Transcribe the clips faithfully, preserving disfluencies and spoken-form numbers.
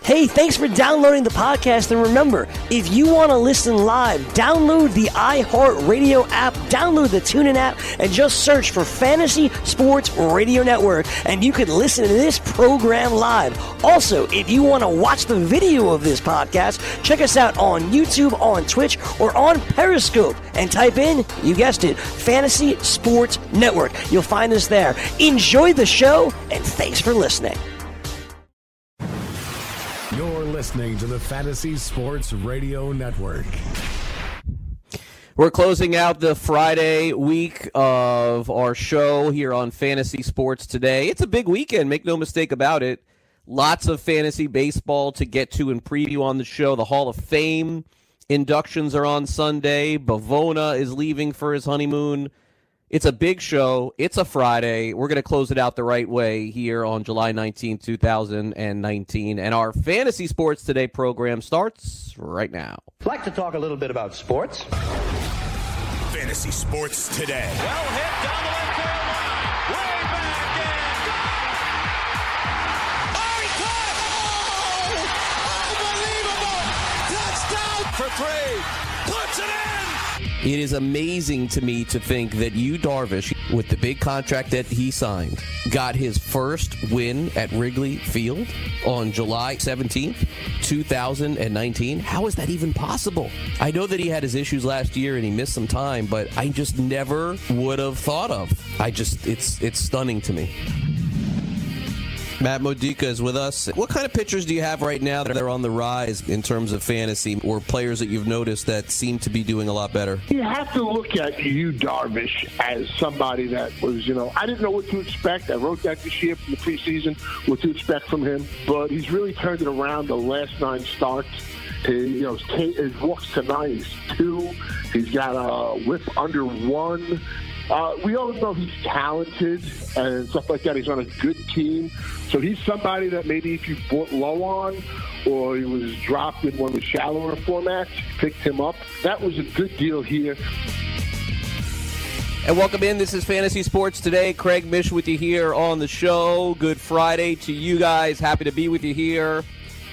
Hey, thanks for downloading the podcast, and remember, if you want to listen live, download the iHeartRadio app, download the TuneIn app, and just search for Fantasy Sports Radio Network, and you can listen to this program live. Also, if you want to watch the video of this podcast, check us out on YouTube, on Twitch, or on Periscope, and type in, you guessed it, Fantasy Sports Network. You'll find us there. Enjoy the show, and thanks for listening. You're listening to the Fantasy Sports Radio Network. We're closing out the Friday week of our show here on Fantasy Sports Today. It's a big weekend, make no mistake about it. Lots of fantasy baseball to get to and preview on the show. The Hall of Fame inductions are on Sunday. Bavona is leaving for his honeymoon. It's a big show. It's a Friday. We're going to close it out the right way here on July nineteenth, two thousand nineteen. And our Fantasy Sports Today program starts right now. I'd like to talk a little bit about sports. Fantasy Sports Today. Well hit down the left field line. Way back in. Oh, he caught! Oh! Unbelievable! Touchdown for three. Puts it in. It is amazing to me to think that Yu Darvish, with the big contract that he signed, got his first win at Wrigley Field on July seventeenth, two thousand nineteen. How is that even possible? I know that he had his issues last year and he missed some time, but I just never would have thought of. I just, it's it's stunning to me. Matt Modica is with us. What kind of pitchers do you have right now that are on the rise in terms of fantasy, or players that you've noticed that seem to be doing a lot better? You have to look at Yu Darvish as somebody that was, you know, I didn't know what to expect. I wrote that this year from the preseason, what to expect from him. But he's really turned it around the last nine starts. His, you know, his walks to nine is two. He's got a whip under one. Uh, we all know he's talented and stuff like that. He's on a good team. So he's somebody that maybe if you bought low on or he was dropped in one of the shallower formats, picked him up. That was a good deal here. And welcome in. This is Fantasy Sports Today. Craig Mish with you here on the show. Good Friday to you guys. Happy to be with you here.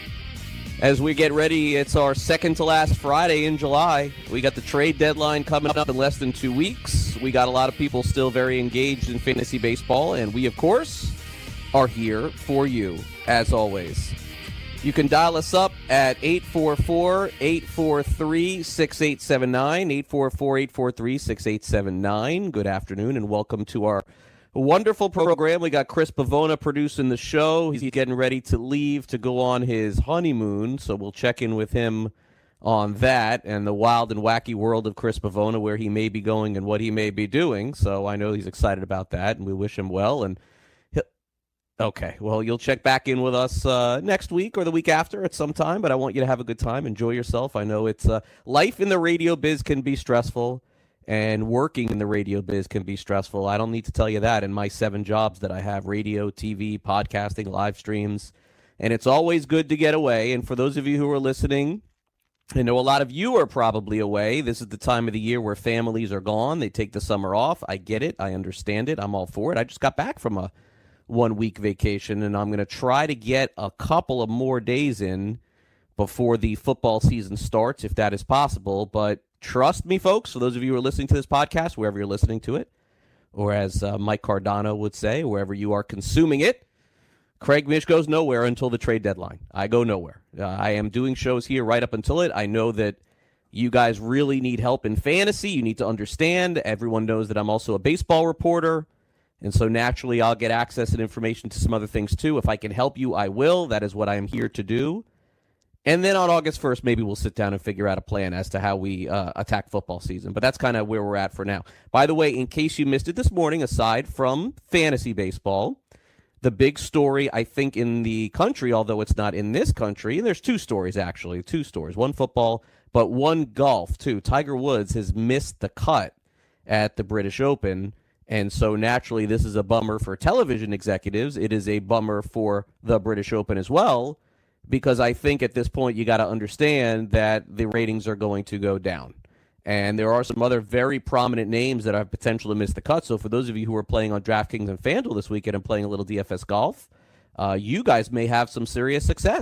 As we get ready, it's our second to last Friday in July. We got the trade deadline coming up in less than two weeks. We got a lot of people still very engaged in fantasy baseball, and we, of course, are here for you, as always. You can dial us up at eight four four, eight four three, six eight seven nine, eight four four, eight four three, six eight seven nine. Good afternoon, and welcome to our wonderful program. We got Chris Bavona producing the show. He's getting ready to leave to go on his honeymoon, so we'll check in with him on that and the wild and wacky world of Chris Bavona, where he may be going and what he may be doing. So I know he's excited about that, and we wish him well. And he'll... Okay, well, you'll check back in with us uh, next week or the week after at some time, but I want you to have a good time. Enjoy yourself. I know it's uh, life in the radio biz can be stressful. And working in the radio biz can be stressful. I don't need to tell you that in my seven jobs that I have: radio, T V, podcasting, live streams. And it's always good to get away. And for those of you who are listening, I know a lot of you are probably away. This is the time of the year where families are gone. They take the summer off. I get it. I understand it. I'm all for it. I just got back from a one-week vacation, and I'm going to try to get a couple of more days in before the football season starts, if that is possible. But trust me, folks, for those of you who are listening to this podcast, wherever you're listening to it, or as uh, Mike Cardano would say, wherever you are consuming it, Craig Mish goes nowhere until the trade deadline. I go nowhere. Uh, I am doing shows here right up until it. I know that you guys really need help in fantasy. You need to understand. Everyone knows that I'm also a baseball reporter, and so naturally I'll get access and information to some other things too. If I can help you, I will. That is what I am here to do. And then on August first, maybe we'll sit down and figure out a plan as to how we uh, attack football season. But that's kind of where we're at for now. By the way, in case you missed it this morning, aside from fantasy baseball, the big story, I think, in the country, although it's not in this country, there's two stories, actually, two stories. One football, but one golf, too. Tiger Woods has missed the cut at the British Open. And so naturally, this is a bummer for television executives. It is a bummer for the British Open as well, because I think at this point you got to understand that the ratings are going to go down. And there are some other very prominent names that have potential to miss the cut. So for those of you who are playing on DraftKings and FanDuel this weekend and playing a little D F S golf, uh, you guys may have some serious success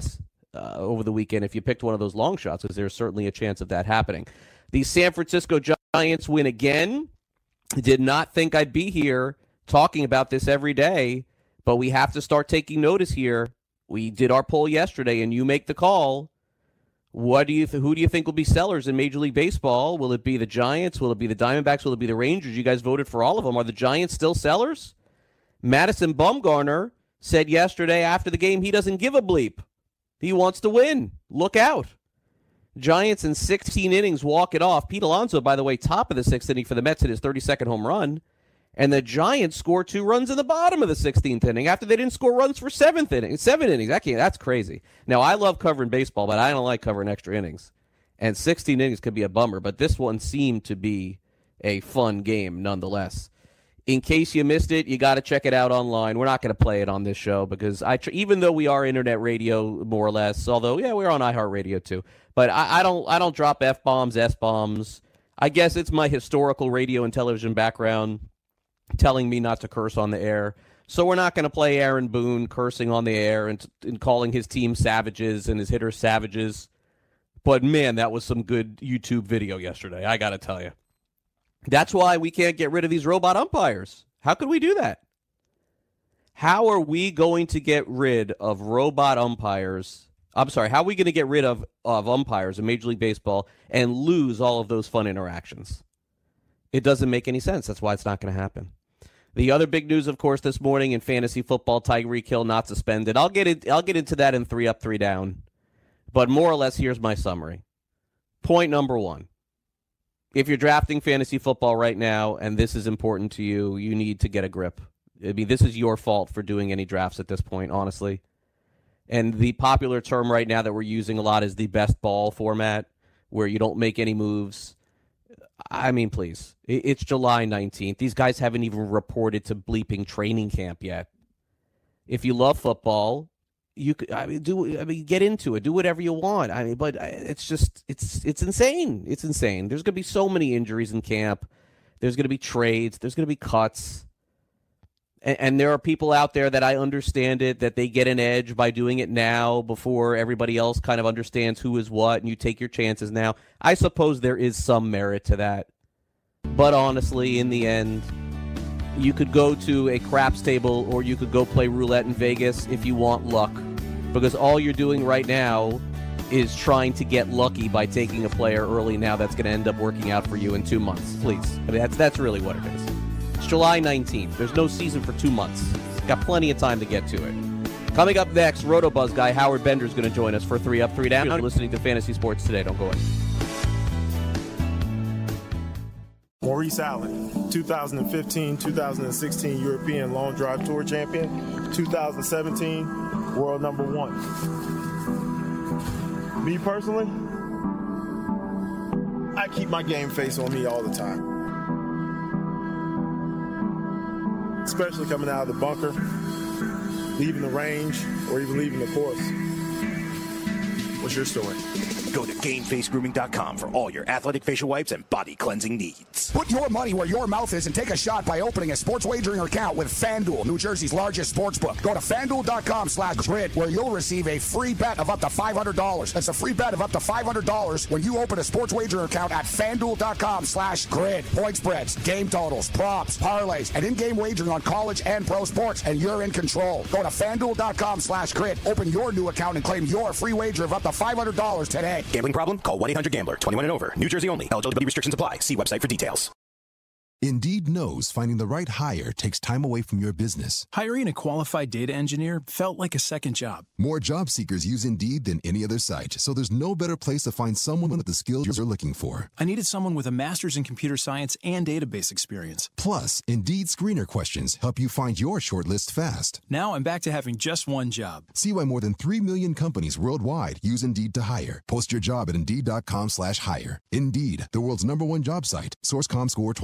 uh, over the weekend if you picked one of those long shots, because there's certainly a chance of that happening. The San Francisco Giants win again. Did not think I'd be here talking about this every day, but we have to start taking notice here. We did our poll yesterday, and you make the call. What do you th- who do you think will be sellers in Major League Baseball? Will it be the Giants? Will it be the Diamondbacks? Will it be the Rangers? You guys voted for all of them. Are the Giants still sellers? Madison Bumgarner said yesterday after the game he doesn't give a bleep. He wants to win. Look out. Giants in sixteen innings walk it off. Pete Alonso, by the way, top of the sixth inning for the Mets, hit his thirty-second home run. And the Giants score two runs in the bottom of the sixteenth inning after they didn't score runs for seventh inning, seven innings. That can't, that's crazy. Now, I love covering baseball, but I don't like covering extra innings. And sixteen innings could be a bummer, but this one seemed to be a fun game nonetheless. In case you missed it, you got to check it out online. We're not going to play it on this show because I, tr- even though we are internet radio more or less, although yeah, we're on iHeartRadio too. But I, I don't, I don't drop F-bombs, S-bombs. I guess it's my historical radio and television background telling me not to curse on the air. So we're not going to play Aaron Boone cursing on the air and, and calling his team savages and his hitters savages. But man, that was some good YouTube video yesterday, I got to tell you. That's why we can't get rid of these robot umpires. How could we do that? How are we going to get rid of robot umpires? I'm sorry, how are we going to get rid of, of umpires in Major League Baseball and lose all of those fun interactions? It doesn't make any sense. That's why it's not going to happen. The other big news, of course, this morning in fantasy football, Tyreek Hill not suspended. I'll get it, I'll get into that in three up, three down. But more or less, here's my summary. Point number one. If you're drafting fantasy football right now and this is important to you, you need to get a grip. I mean, this is your fault for doing any drafts at this point, honestly. And the popular term right now that we're using a lot is the best ball format, where you don't make any moves. I mean, please. It's July nineteenth. These guys haven't even reported to bleeping training camp yet. If you love football, you could, I mean, do, I mean, get into it. Do whatever you want. I mean, but it's just, it's, it's insane. It's insane. There's going to be so many injuries in camp. There's going to be trades. There's going to be cuts. And, and there are people out there that I understand it, that they get an edge by doing it now before everybody else kind of understands who is what, and you take your chances now. I suppose there is some merit to that. But honestly, in the end, you could go to a craps table or you could go play roulette in Vegas if you want luck. Because all you're doing right now is trying to get lucky by taking a player early now that's going to end up working out for you in two months. Please. I mean, that's that's really what it is. It's July nineteenth. There's no season for two months. Got plenty of time to get to it. Coming up next, RotoBuzz guy Howard Bender is going to join us for Three Up, Three Down. You're listening to Fantasy Sports Today. Don't go away. Maurice Allen, two thousand fifteen two thousand sixteen European Long Drive Tour champion, two thousand seventeen world number one. Me personally, I keep my game face on me all the time. Especially coming out of the bunker, leaving the range, or even leaving the course. What's your story? Go to game face grooming dot com for all your athletic facial wipes and body cleansing needs. Put your money where your mouth is and take a shot by opening a sports wagering account with FanDuel, New Jersey's largest sports book. Go to FanDuel dot com slash grid where you'll receive a free bet of up to five hundred dollars. That's a free bet of up to five hundred dollars when you open a sports wagering account at FanDuel dot com slash grid. Point spreads, game totals, props, parlays, and in-game wagering on college and pro sports, and you're in control. Go to FanDuel dot com slash grid. Open your new account and claim your free wager of up to five hundred dollars today. Gambling problem? Call one eight hundred gambler. twenty-one and over. New Jersey only. Eligibility restrictions apply. See website for details. Indeed knows finding the right hire takes time away from your business. Hiring a qualified data engineer felt like a second job. More job seekers use Indeed than any other site, so there's no better place to find someone with the skills you're looking for. I needed someone with a master's in computer science and database experience. Plus, Indeed screener questions help you find your shortlist fast. Now I'm back to having just one job. See why more than three million companies worldwide use Indeed to hire. Post your job at Indeed dot com slash hire. Indeed, the world's number one job site. Source dot com score total visits.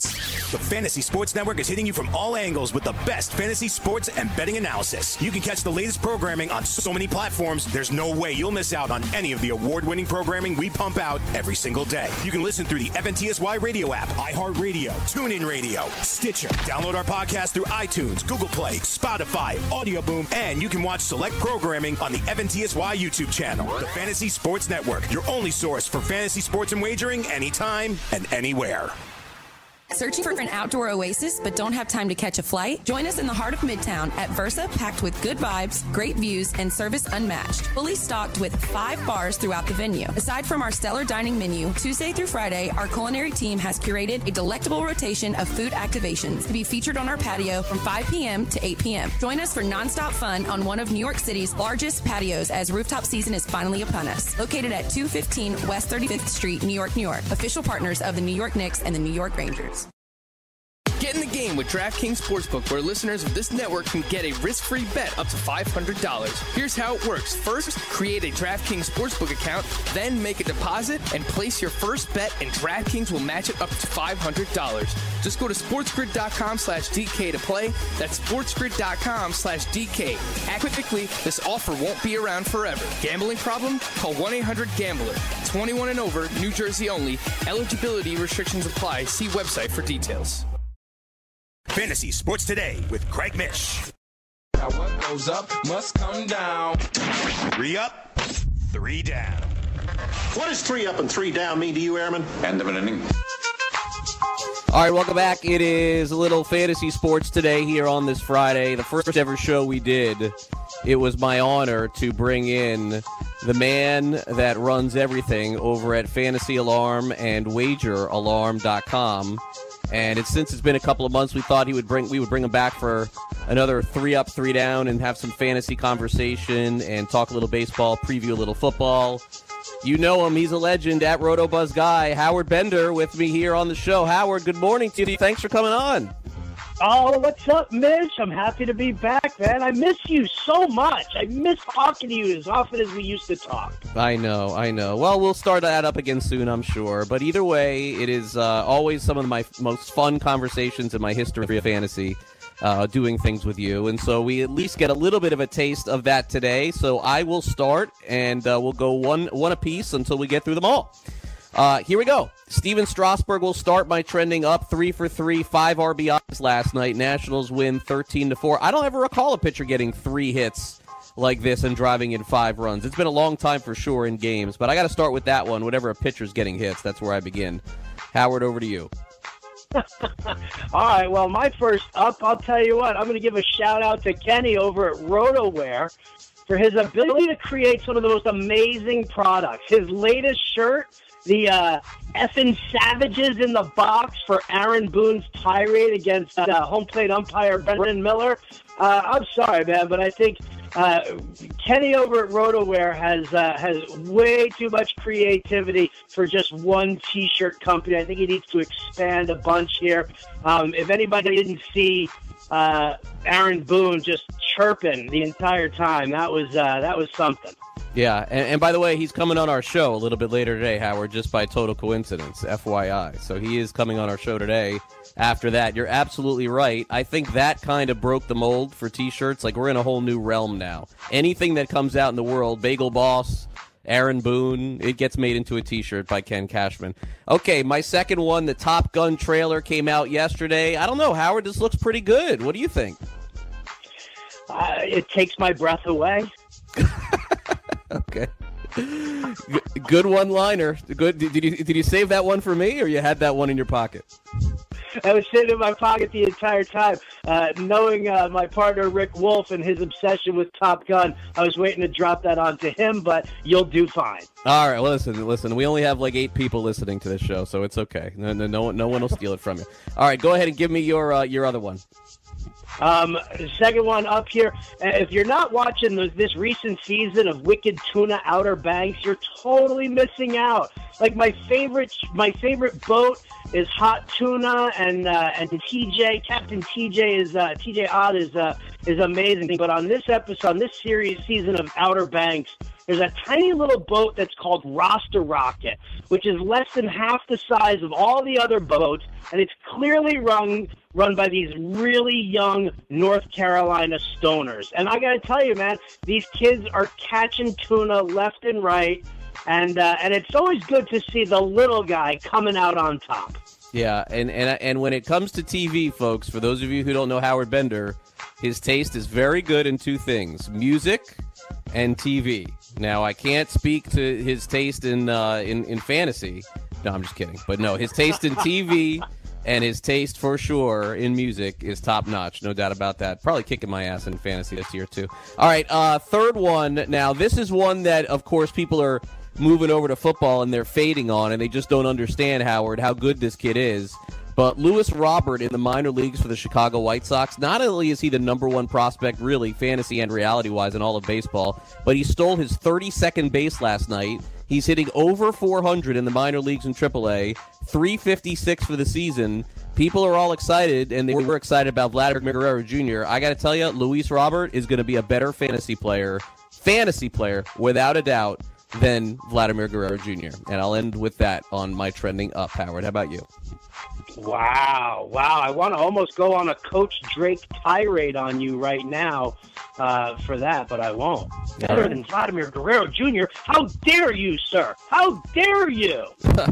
odds. The Fantasy Sports Network is hitting you from all angles with the best fantasy sports and betting analysis. You can catch the latest programming on so many platforms, there's no way you'll miss out on any of the award-winning programming we pump out every single day. You can listen through the F N T S Y radio app, iHeartRadio, TuneIn Radio, Stitcher. Download our podcast through iTunes, Google Play, Spotify, Audio Boom, and you can watch select programming on the F N T S Y YouTube channel. The Fantasy Sports Network, your only source for fantasy sports and wagering anytime and anywhere. Searching for an outdoor oasis but don't have time to catch a flight? Join us in the heart of Midtown at Versa, packed with good vibes, great views, and service unmatched. Fully stocked with five bars throughout the venue. Aside from our stellar dining menu, Tuesday through Friday, our culinary team has curated a delectable rotation of food activations to be featured on our patio from five p.m. to eight p.m. Join us for nonstop fun on one of New York City's largest patios as rooftop season is finally upon us. Located at two fifteen West thirty-fifth Street, New York, New York. Official partners of the New York Knicks and the New York Rangers. Get in the game with DraftKings Sportsbook, where listeners of this network can get a risk-free bet up to five hundred dollars. Here's how it works. First, create a DraftKings Sportsbook account, then make a deposit and place your first bet, and DraftKings will match it up to five hundred dollars. Just go to sportsgrid.com slash DK to play. That's sportsgrid.com slash DK. Act quickly. This offer won't be around forever. Gambling problem? Call one eight hundred gambler. twenty-one and over, New Jersey only. Eligibility restrictions apply. See website for details. Fantasy Sports Today with Craig Mish. Now what goes up must come down. Three up, three down. What does three up and three down mean to you, Airman? End of an inning. All right, welcome back. It is a little Fantasy Sports Today here on this Friday, the first ever show we did. It was my honor to bring in the man that runs everything over at Fantasy Alarm and Wager Alarm dot com. And it's since it's been a couple of months, we thought he would bring we would bring him back for another three up, three down, and have some fantasy conversation and talk a little baseball, preview a little football. You know him; he's a legend at RotoBuzz Guy. Howard Bender with me here on the show. Howard, good morning to you. Thanks for coming on. Oh, what's up, Mitch? I'm happy to be back, man. I miss you so much. I miss talking to you as often as we used to talk. I know, I know. Well, we'll start that up again soon, I'm sure. But either way, it is uh, always some of my most fun conversations in my history of fantasy, uh, doing things with you. And so we at least get a little bit of a taste of that today. So I will start, and uh, we'll go one, one apiece until we get through them all. Uh, here we go. Steven Strasburg will start my trending up three for three, five R B Is last night. Nationals win thirteen to four. I don't ever recall a pitcher getting three hits like this and driving in five runs. It's been a long time for sure in games, but I got to start with that one. Whatever a pitcher's getting hits, that's where I begin. Howard, over to you. All right, well, my first up, I'll tell you what, I'm going to give a shout-out to Kenny over at RotoWare for his ability to create some of the most amazing products. His latest shirt, the uh, effing Savages in the box for Aaron Boone's tirade against uh, home plate umpire Brendan Miller. Uh, I'm sorry, man, but I think uh, Kenny over at RotoWare has uh, has way too much creativity for just one T-shirt company. I think he needs to expand a bunch here. Um, if anybody didn't see uh, Aaron Boone just chirping the entire time, that was uh, that was something. Yeah, and, and by the way, he's coming on our show a little bit later today, Howard, just by total coincidence, F Y I. So he is coming on our show today. After that, you're absolutely right. I think that kind of broke the mold for T-shirts. Like, we're in a whole new realm now. Anything that comes out in the world, Bagel Boss, Aaron Boone, it gets made into a T-shirt by Ken Cashman. Okay, my second one, the Top Gun trailer came out yesterday. I don't know, Howard, this looks pretty good. What do you think? Uh, it takes my breath away. Okay. Good one-liner. Good. Did you did you save that one for me, or you had that one in your pocket? I was sitting in my pocket the entire time. Uh, knowing uh, my partner Rick Wolf and his obsession with Top Gun, I was waiting to drop that onto him, but you'll do fine. All right, well, listen, listen. We only have like eight people listening to this show, so it's okay. No, no, no, no one will steal it from you. All right, go ahead and give me your uh, your other one. Um, second one up here. If you're not watching the, this recent season of Wicked Tuna Outer Banks, you're totally missing out. Like my favorite, my favorite boat is Hot Tuna, and uh, and T J, Captain T J is uh, T J Odd is uh, is amazing. But on this episode, on this series season of Outer Banks, there's a tiny little boat that's called Roster Rocket, which is less than half the size of all the other boats, and it's clearly run run by these really young North Carolina stoners. And I got to tell you, man, these kids are catching tuna left and right, and uh, and it's always good to see the little guy coming out on top. Yeah, and, and and when it comes to T V, folks, for those of you who don't know Howard Bender, his taste is very good in two things, music and T V. Now, I can't speak to his taste in uh, in, in fantasy. No, I'm just kidding. But no, his taste in T V and his taste, for sure, in music is top-notch. No doubt about that. Probably kicking my ass in fantasy this year, too. All right, uh, third one. Now, this is one that, of course, people are moving over to football and they're fading on, and they just don't understand, Howard, how good this kid is. But Lewis Robert in the minor leagues for the Chicago White Sox, not only is he the number one prospect, really, fantasy and reality-wise in all of baseball, but he stole his thirty-second base last night. He's hitting over four hundred in the minor leagues in triple A, three fifty-six for the season. People are all excited, and they were excited about Vladimir Guerrero Junior I got to tell you, Luis Robert is going to be a better fantasy player, fantasy player, without a doubt, than Vladimir Guerrero Junior And I'll end with that on my trending up, Howard. How about you? Wow, wow. I want to almost go on a Coach Drake tirade on you right now uh, for that, but I won't. Better than Vladimir Guerrero Junior How dare you, sir? How dare you?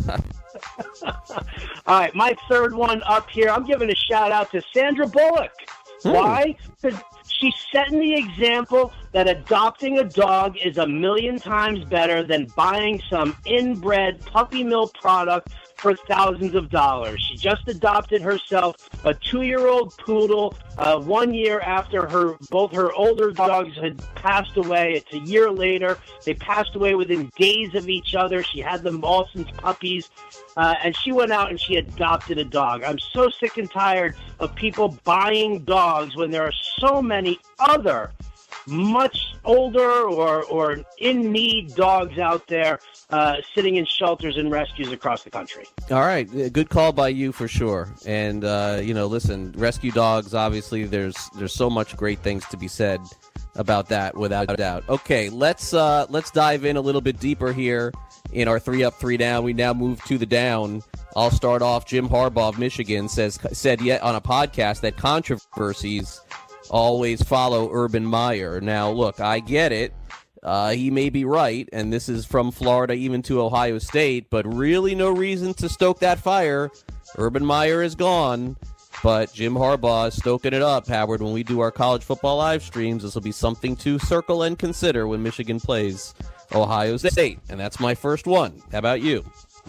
All right, my third one up here, I'm giving a shout-out to Sandra Bullock. Hmm. Why? Because she's setting the example that adopting a dog is a million times better than buying some inbred puppy mill product for thousands of dollars. She just adopted herself a two-year-old poodle uh, one year after her both her older dogs had passed away. It's a year later. They passed away within days of each other. She had them all since puppies. Uh, and she went out and she adopted a dog. I'm so sick and tired of people buying dogs when there are so many other much older or, or in-need dogs out there uh, sitting in shelters and rescues across the country. All right. Good call by you for sure. And, uh, you know, listen, rescue dogs, obviously, there's there's so much great things to be said about that, without a doubt. Okay, let's uh, let's dive in a little bit deeper here in our three up, three down. We now move to the down. I'll start off. Jim Harbaugh of Michigan says said yet on a podcast that controversies always follow Urban Meyer. Now, look, I get it. Uh, he may be right, and this is from Florida even to Ohio State, but really no reason to stoke that fire. Urban Meyer is gone, but Jim Harbaugh is stoking it up, Howard. When we do our college football live streams, this will be something to circle and consider when Michigan plays Ohio State, and that's my first one. How about you?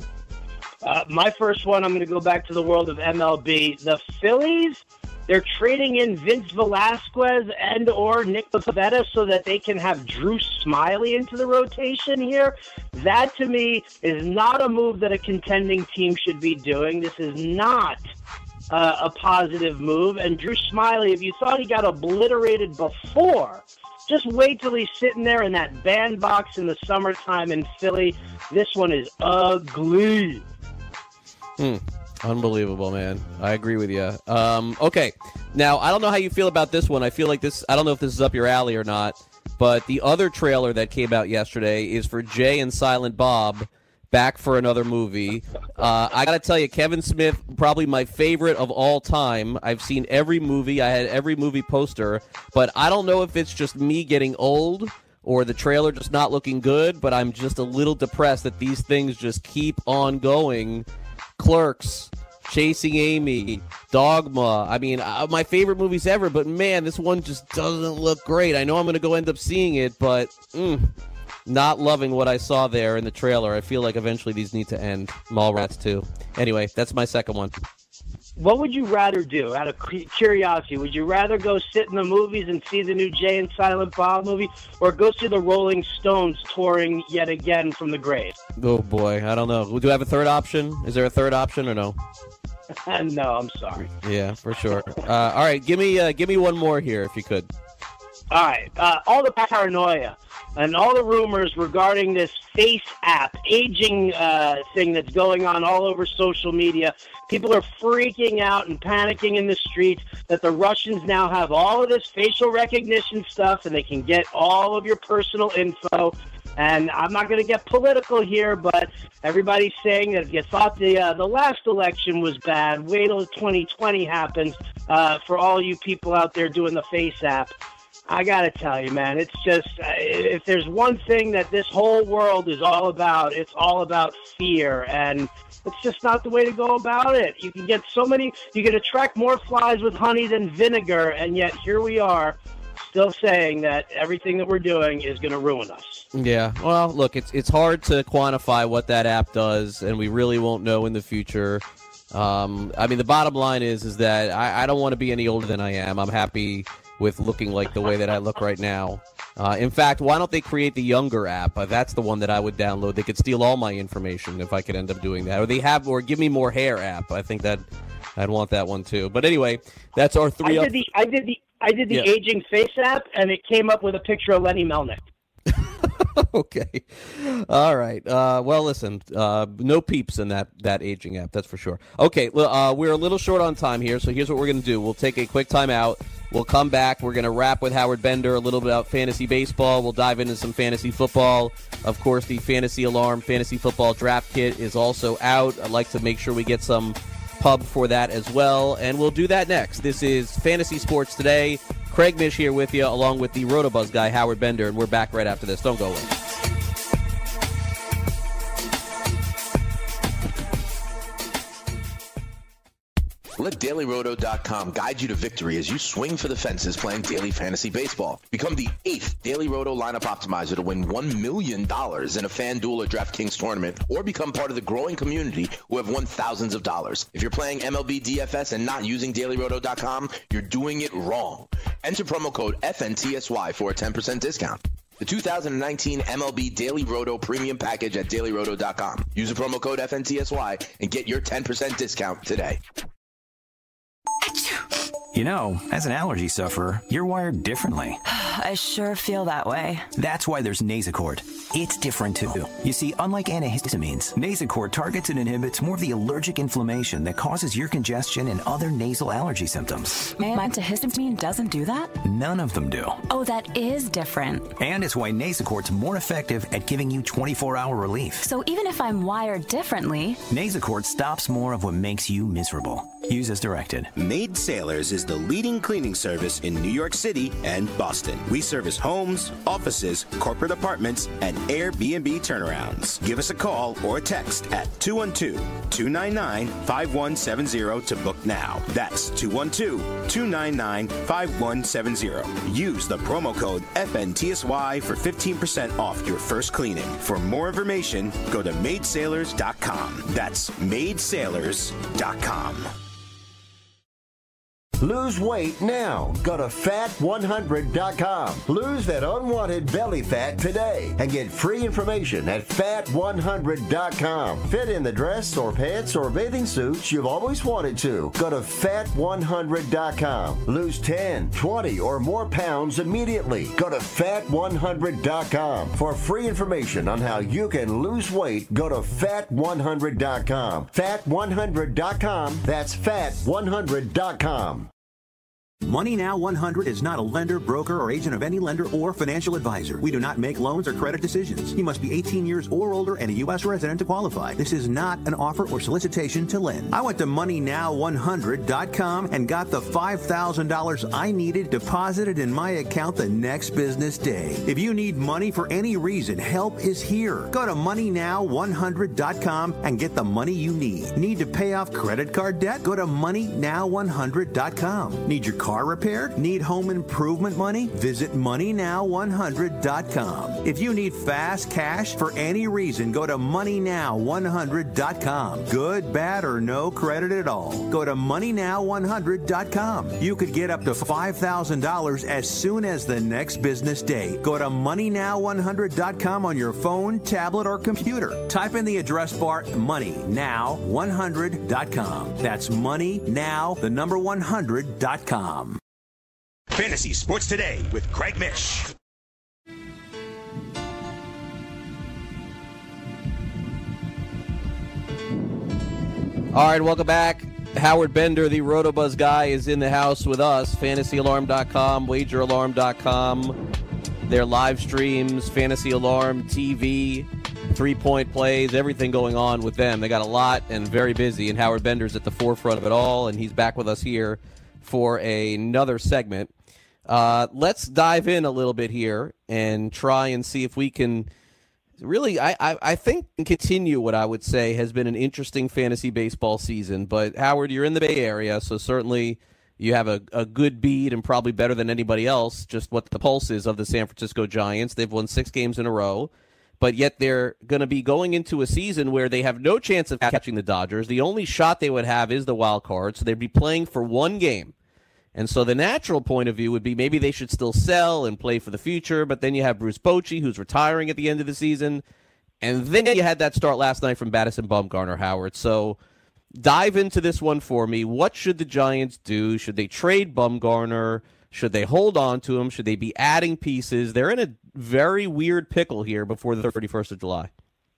Uh, my first one, I'm going to go back to the world of M L B. The Phillies, they're trading in Vince Velasquez and or Nick Pivetta so that they can have Drew Smiley into the rotation here. That, to me, is not a move that a contending team should be doing. This is not uh, a positive move. And Drew Smiley, if you thought he got obliterated before, just wait till he's sitting there in that bandbox in the summertime in Philly. This one is ugly. Hmm. Unbelievable, man. I agree with you. Um, okay. Now, I don't know how you feel about this one. I feel like this, I don't know if this is up your alley or not, but the other trailer that came out yesterday is for Jay and Silent Bob back for another movie. Uh, I got to tell you, Kevin Smith, probably my favorite of all time. I've seen every movie. I had every movie poster, but I don't know if it's just me getting old or the trailer just not looking good, but I'm just a little depressed that these things just keep on going. Clerks, Chasing Amy, Dogma. I mean, uh, my favorite movies ever, but man, this one just doesn't look great. I know I'm going to go end up seeing it, but mm, not loving what I saw there in the trailer. I feel like eventually these need to end. Mallrats too. Anyway, that's my second one. What would you rather do, out of curiosity? Would you rather go sit in the movies and see the new Jay and Silent Bob movie, or go see the Rolling Stones touring yet again from the grave? Oh, boy. I don't know. Do you have a third option? Is there a third option or no? No, I'm sorry. Yeah, for sure. Uh, all right, give me uh, give me one more here, if you could. All right. Uh, all the paranoia and all the rumors regarding this Face app, aging uh, thing that's going on all over social media. People are freaking out and panicking in the streets that the Russians now have all of this facial recognition stuff and they can get all of your personal info. And I'm not going to get political here, but everybody's saying that if you thought the uh, the last election was bad, wait till twenty twenty happens uh, for all you people out there doing the Face app. I got to tell you, man, it's just, uh, if there's one thing that this whole world is all about, it's all about fear. And it's just not the way to go about it. You can get so many, you can attract more flies with honey than vinegar, and yet here we are still saying that everything that we're doing is going to ruin us. Yeah, well, look, it's it's hard to quantify what that app does, and we really won't know in the future. Um, I mean, the bottom line is is that I, I don't want to be any older than I am. I'm happy with looking like the way that I look right now. Uh, in fact, why don't they create the Younger app? Uh, that's the one that I would download. They could steal all my information if I could end up doing that. Or they have, or Give Me More Hair app. I think that I'd want that one too. But anyway, that's our three. I up- did the I did the I did the Yeah. Aging Face app, and it came up with a picture of Lenny Melnick. Okay. All right. Uh, well, listen, uh, no peeps in that, that aging app, that's for sure. Okay, well, uh, we're a little short on time here, so here's what we're going to do. We'll take a quick time out. We'll come back. We're going to wrap with Howard Bender, a little bit about fantasy baseball. We'll dive into some fantasy football. Of course, the Fantasy Alarm Fantasy Football Draft Kit is also out. I'd like to make sure we get some pub for that as well, and we'll do that next. This is Fantasy Sports Today. Craig Mish here with you, along with the Rotobuzz guy, Howard Bender, and we're back right after this. Don't go away. Let Daily Roto dot com guide you to victory as you swing for the fences playing daily fantasy baseball. Become the eighth Daily Roto lineup optimizer to win one million dollars in a FanDuel or DraftKings tournament, or become part of the growing community who have won thousands of dollars. If you're playing M L B D F S and not using Daily Roto dot com, you're doing it wrong. Enter promo code F N T S Y for a ten percent discount. The two thousand nineteen M L B Daily Roto Premium Package at Daily Roto dot com. Use the promo code F N T S Y and get your ten percent discount today. You know, as an allergy sufferer, you're wired differently. I sure feel that way. That's why there's Nasacort. It's different, too. You see, unlike antihistamines, Nasacort targets and inhibits more of the allergic inflammation that causes ear congestion and other nasal allergy symptoms. My antihistamine doesn't do that? None of them do. Oh, that is different. And it's why Nasacort's more effective at giving you twenty-four hour relief. So even if I'm wired differently... Nasacort stops more of what makes you miserable. Use as directed. Maid Sailors is the leading cleaning service in New York City and Boston. We service homes, offices, corporate apartments, and Airbnb turnarounds. Give us a call or a text at two one two, two nine nine, five one seven zero to book now. That's two one two, two nine nine, five one seven zero. Use the promo code F N T S Y for fifteen percent off your first cleaning. For more information, go to maid sailors dot com. That's maid sailors dot com. Lose weight now. Go to fat one hundred dot com. Lose that unwanted belly fat today and get free information at fat one hundred dot com. Fit in the dress or pants or bathing suits you've always wanted to. Go to fat one hundred dot com. Lose ten, twenty, or more pounds immediately. Go to fat one hundred dot com. For free information on how you can lose weight, go to fat one hundred dot com. fat one hundred dot com. That's fat one hundred dot com. Money Now one hundred is not a lender, broker, or agent of any lender or financial advisor. We do not make loans or credit decisions. You must be eighteen years or older and a U S resident to qualify. This is not an offer or solicitation to lend. I went to money now one hundred dot com and got the five thousand dollars I needed deposited in my account the next business day. If you need money for any reason, help is here. Go to money now one hundred dot com and get the money you need. Need to pay off credit card debt? Go to money now one hundred dot com. Need your car repaired? Need home improvement money? Visit money now one hundred dot com. If you need fast cash for any reason, go to money now one hundred dot com. Good, bad, or no credit at all. Go to money now one hundred dot com. You could get up to five thousand dollars as soon as the next business day. Go to money now one hundred dot com on your phone, tablet, or computer. Type in the address bar money now one hundred dot com. That's money now, the number one hundred dot com. Fantasy Sports Today with Craig Mish. All right, welcome back. Howard Bender, the Rotobuzz guy, is in the house with us. fantasy alarm dot com, wager alarm dot com. their live streams, Fantasy Alarm, T V, three-point plays, everything going on with them. They got a lot and very busy, and Howard Bender's at the forefront of it all, and he's back with us here for a, another segment. Uh, let's dive in a little bit here and try and see if we can really, I, I, I think, continue what I would say has been an interesting fantasy baseball season. But, Howard, you're in the Bay Area, so certainly you have a, a good beat and probably better than anybody else, just what the pulse is of the San Francisco Giants. They've won six games in a row, but yet they're going to be going into a season where they have no chance of catching the Dodgers. The only shot they would have is the wild card, so they'd be playing for one game. And so the natural point of view would be maybe they should still sell and play for the future, but then you have Bruce Bochy, who's retiring at the end of the season, and then you had that start last night from Madison Bumgarner, Howard. So dive into this one for me. What should the Giants do? Should they trade Bumgarner? Should they hold on to him? Should they be adding pieces? They're in a very weird pickle here before the thirty-first of July.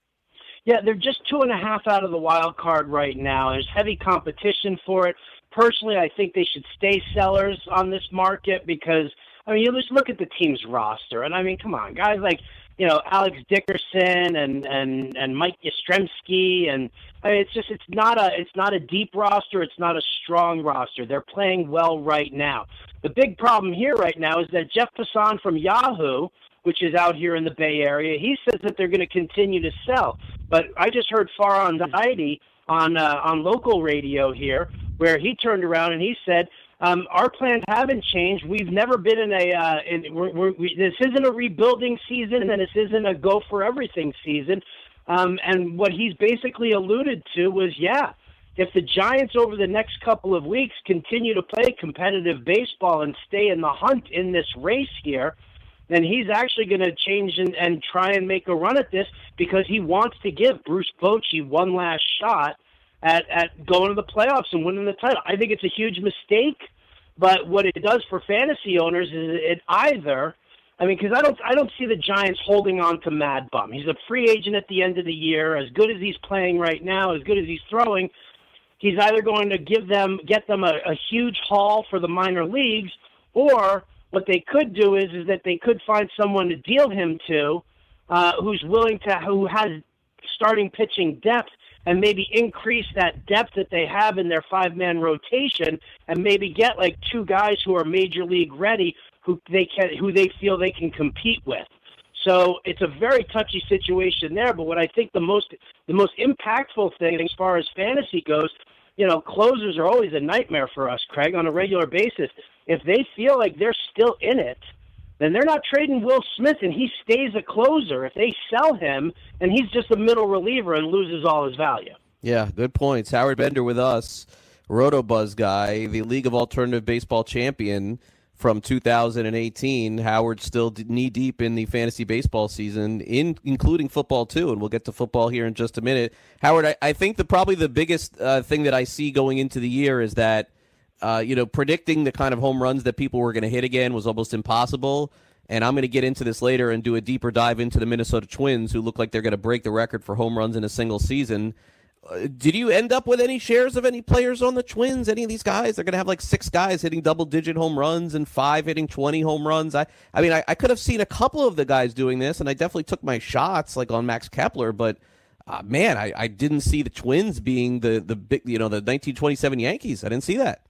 Yeah, they're just two and a half out of the wild card right now. There's heavy competition for it. Personally, I think they should stay sellers on this market because, I mean, you just look at the team's roster. And, I mean, come on, guys like, you know, Alex Dickerson and, and, and Mike Yastrzemski. And, I mean, it's just it's not a it's not a deep roster. It's not a strong roster. They're playing well right now. The big problem here right now is that Jeff Passan from Yahoo, which is out here in the Bay Area, he says that they're going to continue to sell. But I just heard Farhan Zaidi on, uh, on local radio here, where he turned around and he said, um, our plans haven't changed. We've never been in a, uh, in, we're, we're, we, this isn't a rebuilding season and this isn't a go for everything season. Um, and what he's basically alluded to was, yeah, if the Giants over the next couple of weeks continue to play competitive baseball and stay in the hunt in this race here, then he's actually going to change and, and try and make a run at this because he wants to give Bruce Bochy one last shot At, at going to the playoffs and winning the title. I think it's a huge mistake, but what it does for fantasy owners is it either, I mean, because I don't, I don't see the Giants holding on to Mad Bum. He's a free agent at the end of the year. As good as he's playing right now, as good as he's throwing, he's either going to give them, get them a, a huge haul for the minor leagues, or what they could do is, is that they could find someone to deal him to, uh, who's willing to, who has starting pitching depth, and maybe increase that depth that they have in their five-man rotation, and maybe get like two guys who are major league ready, who they can, who they feel they can compete with. So it's a very touchy situation there. But what I think the most the most impactful thing as far as fantasy goes, you know, closers are always a nightmare for us, Craig, on a regular basis. If they feel like they're still in it, then they're not trading Will Smith, and he stays a closer. If they sell him, and he's just a middle reliever and loses all his value. Yeah, good points. Howard Bender with us, RotoBuzz guy, the League of Alternative Baseball champion from two thousand eighteen. Howard still knee-deep in the fantasy baseball season, in including football, too, and we'll get to football here in just a minute. Howard, I, I think the probably the biggest uh, thing that I see going into the year is that Uh, you know, predicting the kind of home runs that people were going to hit again was almost impossible. And I'm going to get into this later and do a deeper dive into the Minnesota Twins, who look like they're going to break the record for home runs in a single season. Uh, did you end up with any shares of any players on the Twins? Any of these guys? They're going to have like six guys hitting double-digit home runs and five hitting twenty home runs. I, I mean, I, I could have seen a couple of the guys doing this, and I definitely took my shots, like on Max Kepler, but uh, man, I, I didn't see the Twins being the the big, you know, the nineteen twenty-seven Yankees. I didn't see that.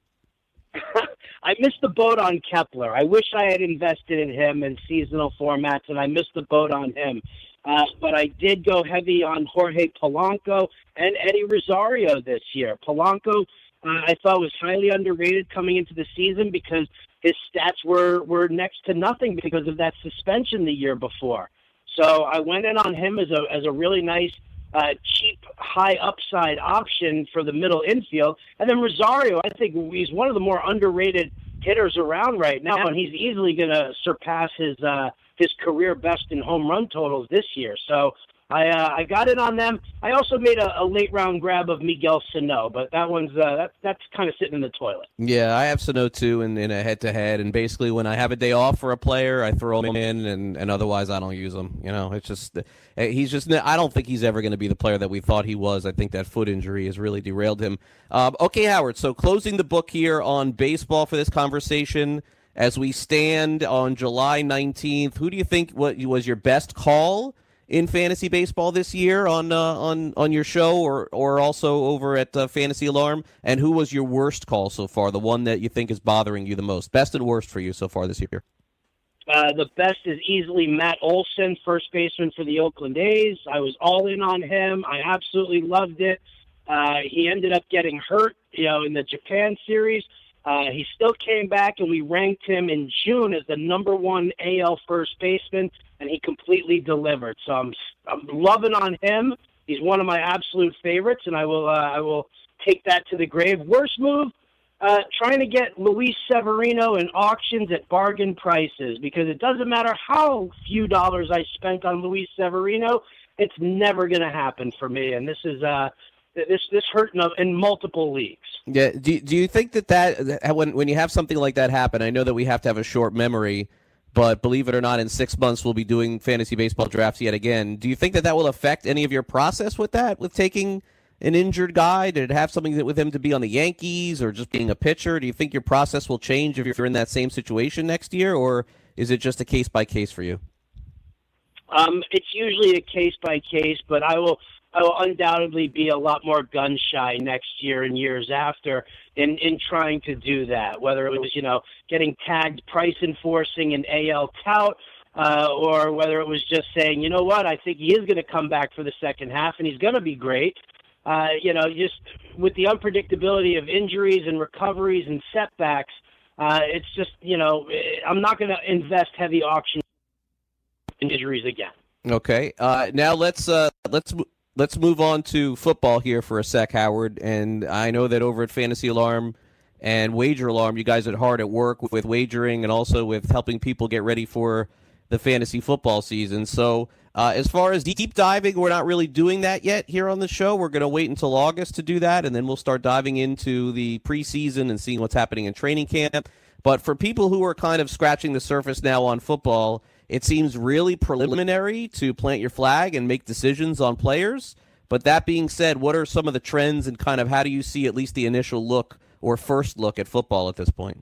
I missed the boat on Kepler. I wish I had invested in him in seasonal formats, and I missed the boat on him. Uh, but I did go heavy on Jorge Polanco and Eddie Rosario this year. Polanco, uh, I thought, was highly underrated coming into the season because his stats were, were next to nothing because of that suspension the year before. So I went in on him as a as a really nice, uh, cheap, high upside option for the middle infield. And then Rosario, I think he's one of the more underrated hitters around right now, and he's easily going to surpass his uh, his career best in home run totals this year. So I uh, I got in on them. I also made a, a late round grab of Miguel Sano, but that one's uh, that, that's kind of sitting in the toilet. Yeah, I have Sano too in, in a head to head, and basically when I have a day off for a player, I throw him in, and, and otherwise I don't use him. You know, it's just he's just I don't think he's ever going to be the player that we thought he was. I think that foot injury has really derailed him. Um, okay, Howard. So closing the book here on baseball for this conversation. as we stand on July nineteenth, who do you think what was your best call in fantasy baseball this year on uh, on on your show or or also over at uh, Fantasy Alarm? And who was your worst call so far, the one that you think is bothering you the most? Best and worst for you so far this year? Uh, the best is easily Matt Olson, first baseman for the Oakland A's. I was all in on him. I absolutely loved it. Uh, he ended up getting hurt, you know, in the Japan series. Uh, he still came back, and we ranked him in June as the number one A L first baseman, and he completely delivered. So I'm I'm loving on him. He's one of my absolute favorites, and I will uh, I will take that to the grave. Worst move, uh, trying to get Luis Severino in auctions at bargain prices, because it doesn't matter how few dollars I spent on Luis Severino, it's never going to happen for me, and this is uh, this this hurt in, in multiple leagues. Yeah. Do do you think that that when when you have something like that happen? I know that we have to have a short memory, but believe it or not, in six months we'll be doing fantasy baseball drafts yet again. Do you think that that will affect any of your process with that, with taking an injured guy? Did it have something with him to be on the Yankees or just being a pitcher? Do you think your process will change if you're in that same situation next year, or is it just a case by case for you? Um, it's usually a case by case, but I will. I will undoubtedly be a lot more gun shy next year and years after in, in trying to do that, whether it was, you know, getting tagged price enforcing an A L tout, uh, or whether it was just saying, you know what, I think he is going to come back for the second half and he's going to be great. Uh, you know, just with the unpredictability of injuries and recoveries and setbacks, uh, it's just, you know, I'm not going to invest heavy auction in injuries again. Okay. Uh, now let's uh, let's. Let's move on to football here for a sec, Howard. And I know that over at Fantasy Alarm and Wager Alarm, you guys are hard at work with wagering and also with helping people get ready for the fantasy football season. So uh, as far as deep diving, we're not really doing that yet here on the show. We're going to wait until August to do that, and then we'll start diving into the preseason and seeing what's happening in training camp. But for people who are kind of scratching the surface now on football, it seems really preliminary to plant your flag and make decisions on players. But that being said, what are some of the trends and kind of how do you see at least the initial look or first look at football at this point?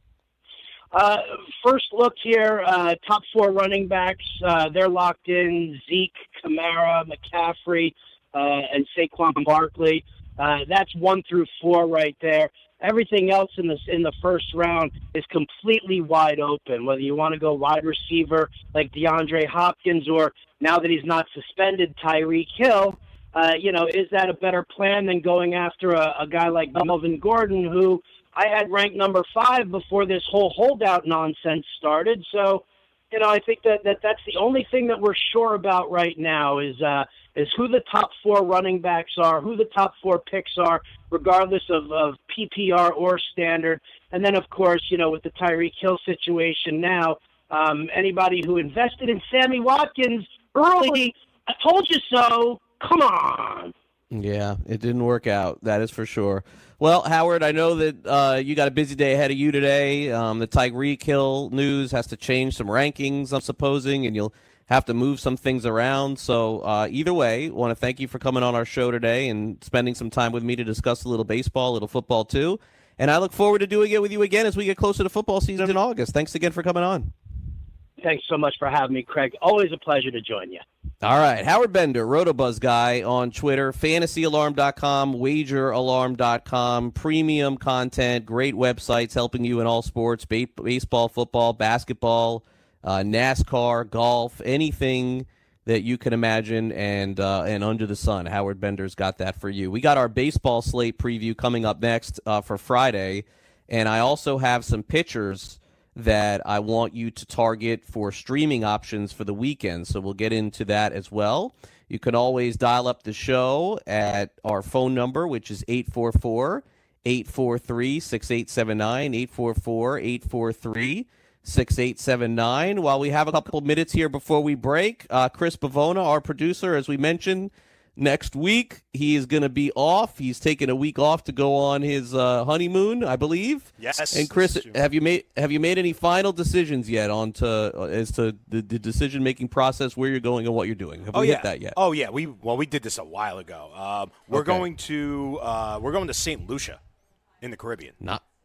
Uh, first look here, uh, top four running backs, uh, they're locked in. Zeke, Kamara, McCaffrey, uh, and Saquon Barkley. Uh, that's one through four right there. Everything else in the in the first round is completely wide open. Whether you want to go wide receiver like DeAndre Hopkins, or now that he's not suspended, Tyreek Hill, uh, you know, is that a better plan than going after a, a guy like Melvin Gordon, who I had ranked number five before this whole holdout nonsense started? So, you know, I think that, that that's the only thing that we're sure about right now is uh, is who the top four running backs are, who the top four picks are, regardless of, of P P R or standard. And then, of course, you know, with the Tyreek Hill situation now, um, anybody who invested in Sammy Watkins early, I told you so, come on. Yeah, it didn't work out. That is for sure. Well, Howard, I know that uh, you got a busy day ahead of you today. Um, the Tyreek Hill news has to change some rankings, I'm supposing, and you'll have to move some things around. So uh, either way, I want to thank you for coming on our show today and spending some time with me to discuss a little baseball, a little football too. And I look forward to doing it with you again as we get closer to football season in August. Thanks again for coming on. Thanks so much for having me, Craig. Always a pleasure to join you. All right, Howard Bender, RotoBuzz guy on Twitter, fantasy alarm dot com, wager alarm dot com, premium content, great websites helping you in all sports, ba- baseball, football, basketball, uh, NASCAR, golf, anything that you can imagine and uh, and under the sun. Howard Bender's got that for you. We got our baseball slate preview coming up next uh, for Friday, and I also have some pitchers that I want you to target for streaming options for the weekend. So we'll get into that as well. You can always dial up the show at our phone number, which is eight four four, eight four three, six eight seven nine, eight four four, eight four three, six eight seven nine. While we have a couple minutes here before we break, uh, Chris Bavona, our producer, as we mentioned, next week he is going to be off. He's taking a week off to go on his uh, honeymoon, I believe. Yes. And Chris, have you made have you made any final decisions yet on to uh, as to the, the decision making process, where you're going and what you're doing? Have oh, we yeah. hit that yet? Oh yeah, we well we did this a while ago. Um, we're Okay. going to uh, we're going to Saint Lucia in the Caribbean. Not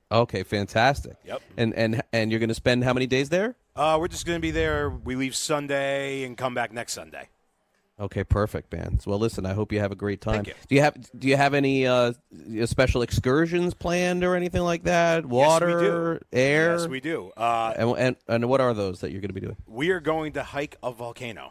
Okay, fantastic. Yep. And and and you're going to spend how many days there? Uh, we're just going to be there. We leave Sunday and come back next Sunday. Okay, perfect, man. Well, listen, I hope you have a great time. Thank you. Do you have Do you have any uh, special excursions planned or anything like that? Water, yes, we do. air. Yes, we do. Uh, and, and and what are those that you're going to be doing? we are going to hike a volcano.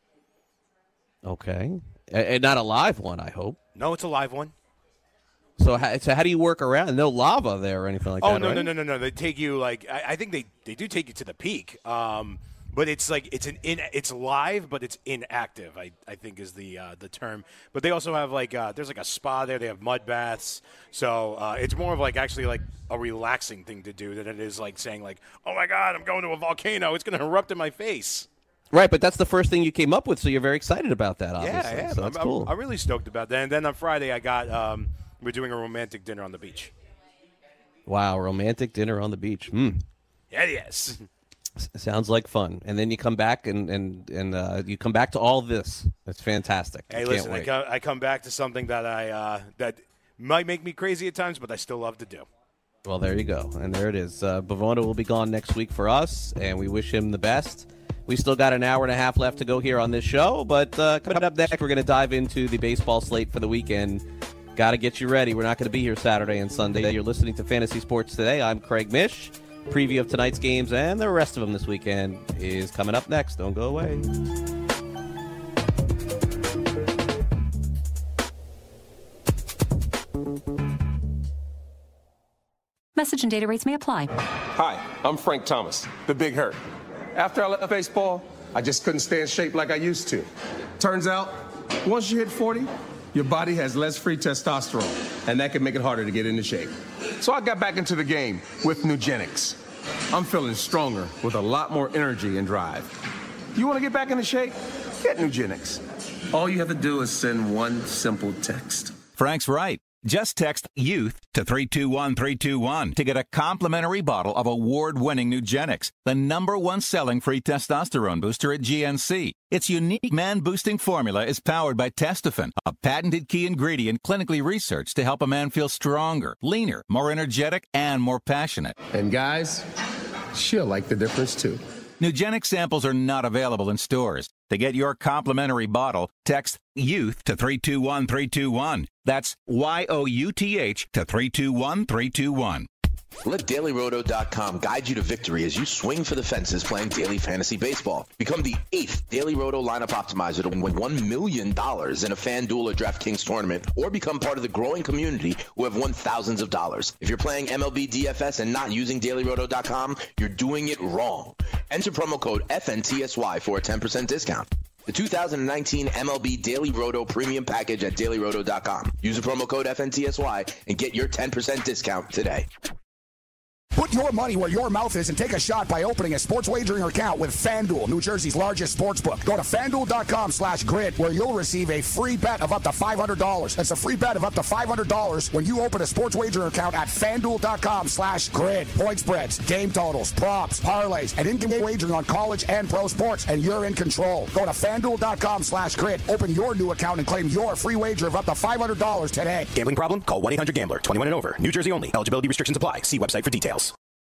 Okay, and, and not a live one, I hope. No, it's a live one. So, how, so how do you work around? No lava there or anything like oh, that? no, right? no, no, no, no. They take you like I, I think they, they do take you to the peak. Um, but it's like it's an in it's live, but it's inactive. I, I think is the uh, the term. But they also have like uh, there's like a spa there. They have mud baths. So uh, it's more of like actually like a relaxing thing to do than it is like saying like, oh my God, I'm going to a volcano. It's going to erupt in my face. Right, but that's the first thing you came up with, so you're very excited about that. Obviously, Yeah, yeah. so that's I'm, cool. I'm, I'm really stoked about that. And then on Friday, I got um, we're doing a romantic dinner on the beach. Wow, romantic dinner on the beach. Mm. Yeah, yes. Sounds like fun. And then you come back and and and uh, you come back to all this. That's fantastic. Hey, I can't listen, I wait. come, I come back to something that I uh, that might make me crazy at times, but I still love to do. Well, there you go, and there it is. Uh, Bavona will be gone next week for us, and we wish him the best. We still got an hour and a half left to go here on this show, but uh, coming up next, we're going to dive into the baseball slate for the weekend. Got to get you ready. We're not going to be here Saturday and Sunday. You're listening to Fantasy Sports Today. I'm Craig Mish. Preview of tonight's games and the rest of them this weekend is coming up next. Don't go away. Message and data rates may apply. Hi, I'm Frank Thomas, the Big Hurt. After I left baseball, I just couldn't stay in shape like I used to. Turns out, once you hit forty, your body has less free testosterone, and that can make it harder to get into shape. So I got back into the game with Nugenix. I'm feeling stronger with a lot more energy and drive. You want to get back into shape? Get Nugenix. All you have to do is send one simple text. Frank's right. Just text YOUTH to three two one three two one to get a complimentary bottle of award-winning Nugenix, the number one selling free testosterone booster at G N C. Its unique man-boosting formula is powered by Testofen, a patented key ingredient clinically researched to help a man feel stronger, leaner, more energetic, and more passionate. And guys, she'll like the difference too. Nugenix samples are not available in stores. To get your complimentary bottle, text YOUTH to three two one three two one. That's Y O U T H to three two one three two one. Let Daily Roto dot com guide you to victory as you swing for the fences playing daily fantasy baseball. Become the eighth Daily Roto lineup optimizer to win one million dollars in a FanDuel or DraftKings tournament, or become part of the growing community who have won thousands of dollars. If you're playing M L B D F S and not using Daily Roto dot com, you're doing it wrong. Enter promo code F N T S Y for a ten percent discount. The two thousand nineteen M L B Daily Roto Premium Package at Daily Roto dot com. Use the promo code F N T S Y and get your ten percent discount today. Put your money where your mouth is and take a shot by opening a sports wagering account with FanDuel, New Jersey's largest sports book. Go to FanDuel.com slash grid where you'll receive a free bet of up to five hundred dollars. That's a free bet of up to five hundred dollars when you open a sports wagering account at FanDuel.com slash grid. Point spreads, game totals, props, parlays, and in-game wagering on college and pro sports, and you're in control. Go to FanDuel.com slash grid. Open your new account and claim your free wager of up to five hundred dollars today. Gambling problem? Call one eight hundred gambler. twenty-one and over. New Jersey only. Eligibility restrictions apply. See website for details.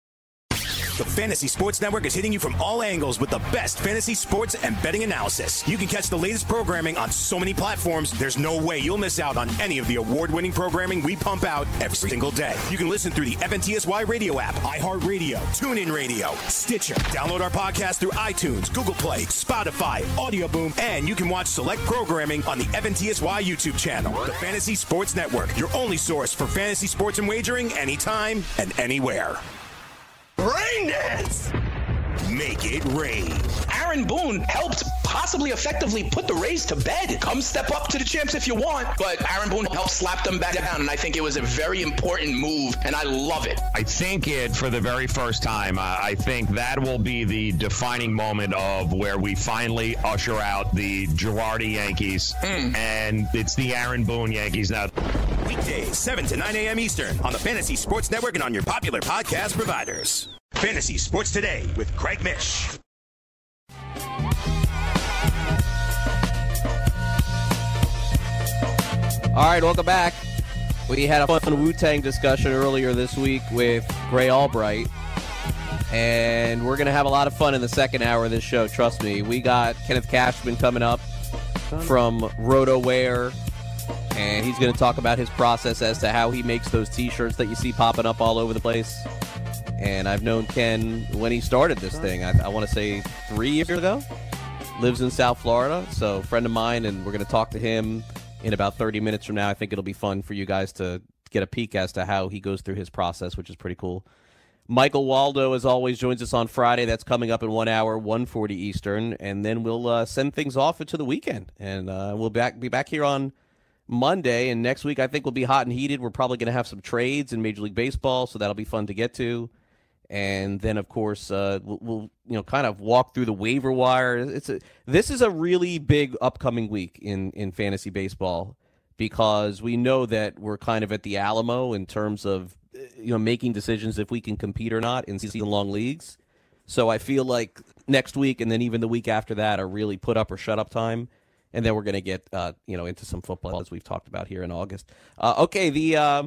The Fantasy Sports Network is hitting you from all angles with the best fantasy sports and betting analysis. You can catch the latest programming on so many platforms, there's no way you'll miss out on any of the award-winning programming we pump out every single day. You can listen through the F N T S Y radio app, iHeartRadio, TuneIn Radio, Stitcher. Download our podcast through iTunes, Google Play, Spotify, Audio Boom, and you can watch select programming on the F N T S Y YouTube channel. The Fantasy Sports Network, your only source for fantasy sports and wagering anytime and anywhere. Rain dance! Make it rain. Aaron Boone helped possibly effectively put the Rays to bed. Come step up to the champs if you want, but Aaron Boone helped slap them back down, and I think it was a very important move, and I love it. I think it, for the very first time, uh, I think that will be the defining moment of where we finally usher out the Girardi Yankees, mm. and it's the Aaron Boone Yankees now. Weekdays, seven to nine a.m. Eastern on the Fantasy Sports Network and on your popular podcast providers. Fantasy Sports Today with Craig Mish. All right, welcome back. We had a fun Wu-Tang discussion earlier this week with Gray Albright, and we're going to have a lot of fun in the second hour of this show, trust me. We got Kenneth Cashman coming up from RotoWear, and he's going to talk about his process as to how he makes those T-shirts that you see popping up all over the place. And I've known Ken when he started this thing, I, I want to say three years ago. Lives in South Florida, so a friend of mine, and we're going to talk to him in about thirty minutes from now. I think it'll be fun for you guys to get a peek as to how he goes through his process, which is pretty cool. Michael Waldo, as always, joins us on Friday. That's coming up in one hour, one forty Eastern, and then we'll uh, send things off into the weekend. And uh, we'll back, be back here on Monday, and next week I think will be hot and heated. We're probably going to have some trades in Major League Baseball, so that'll be fun to get to. And then, of course, uh, we'll, we'll you know kind of walk through the waiver wire. It's a, this is a really big upcoming week in, in fantasy baseball because we know that we're kind of at the Alamo in terms of you know making decisions if we can compete or not in season-long leagues. So I feel like next week and then even the week after that are really put up or shut up time. And then we're going to get uh, you know into some football as we've talked about here in August. Uh, okay, the. Uh,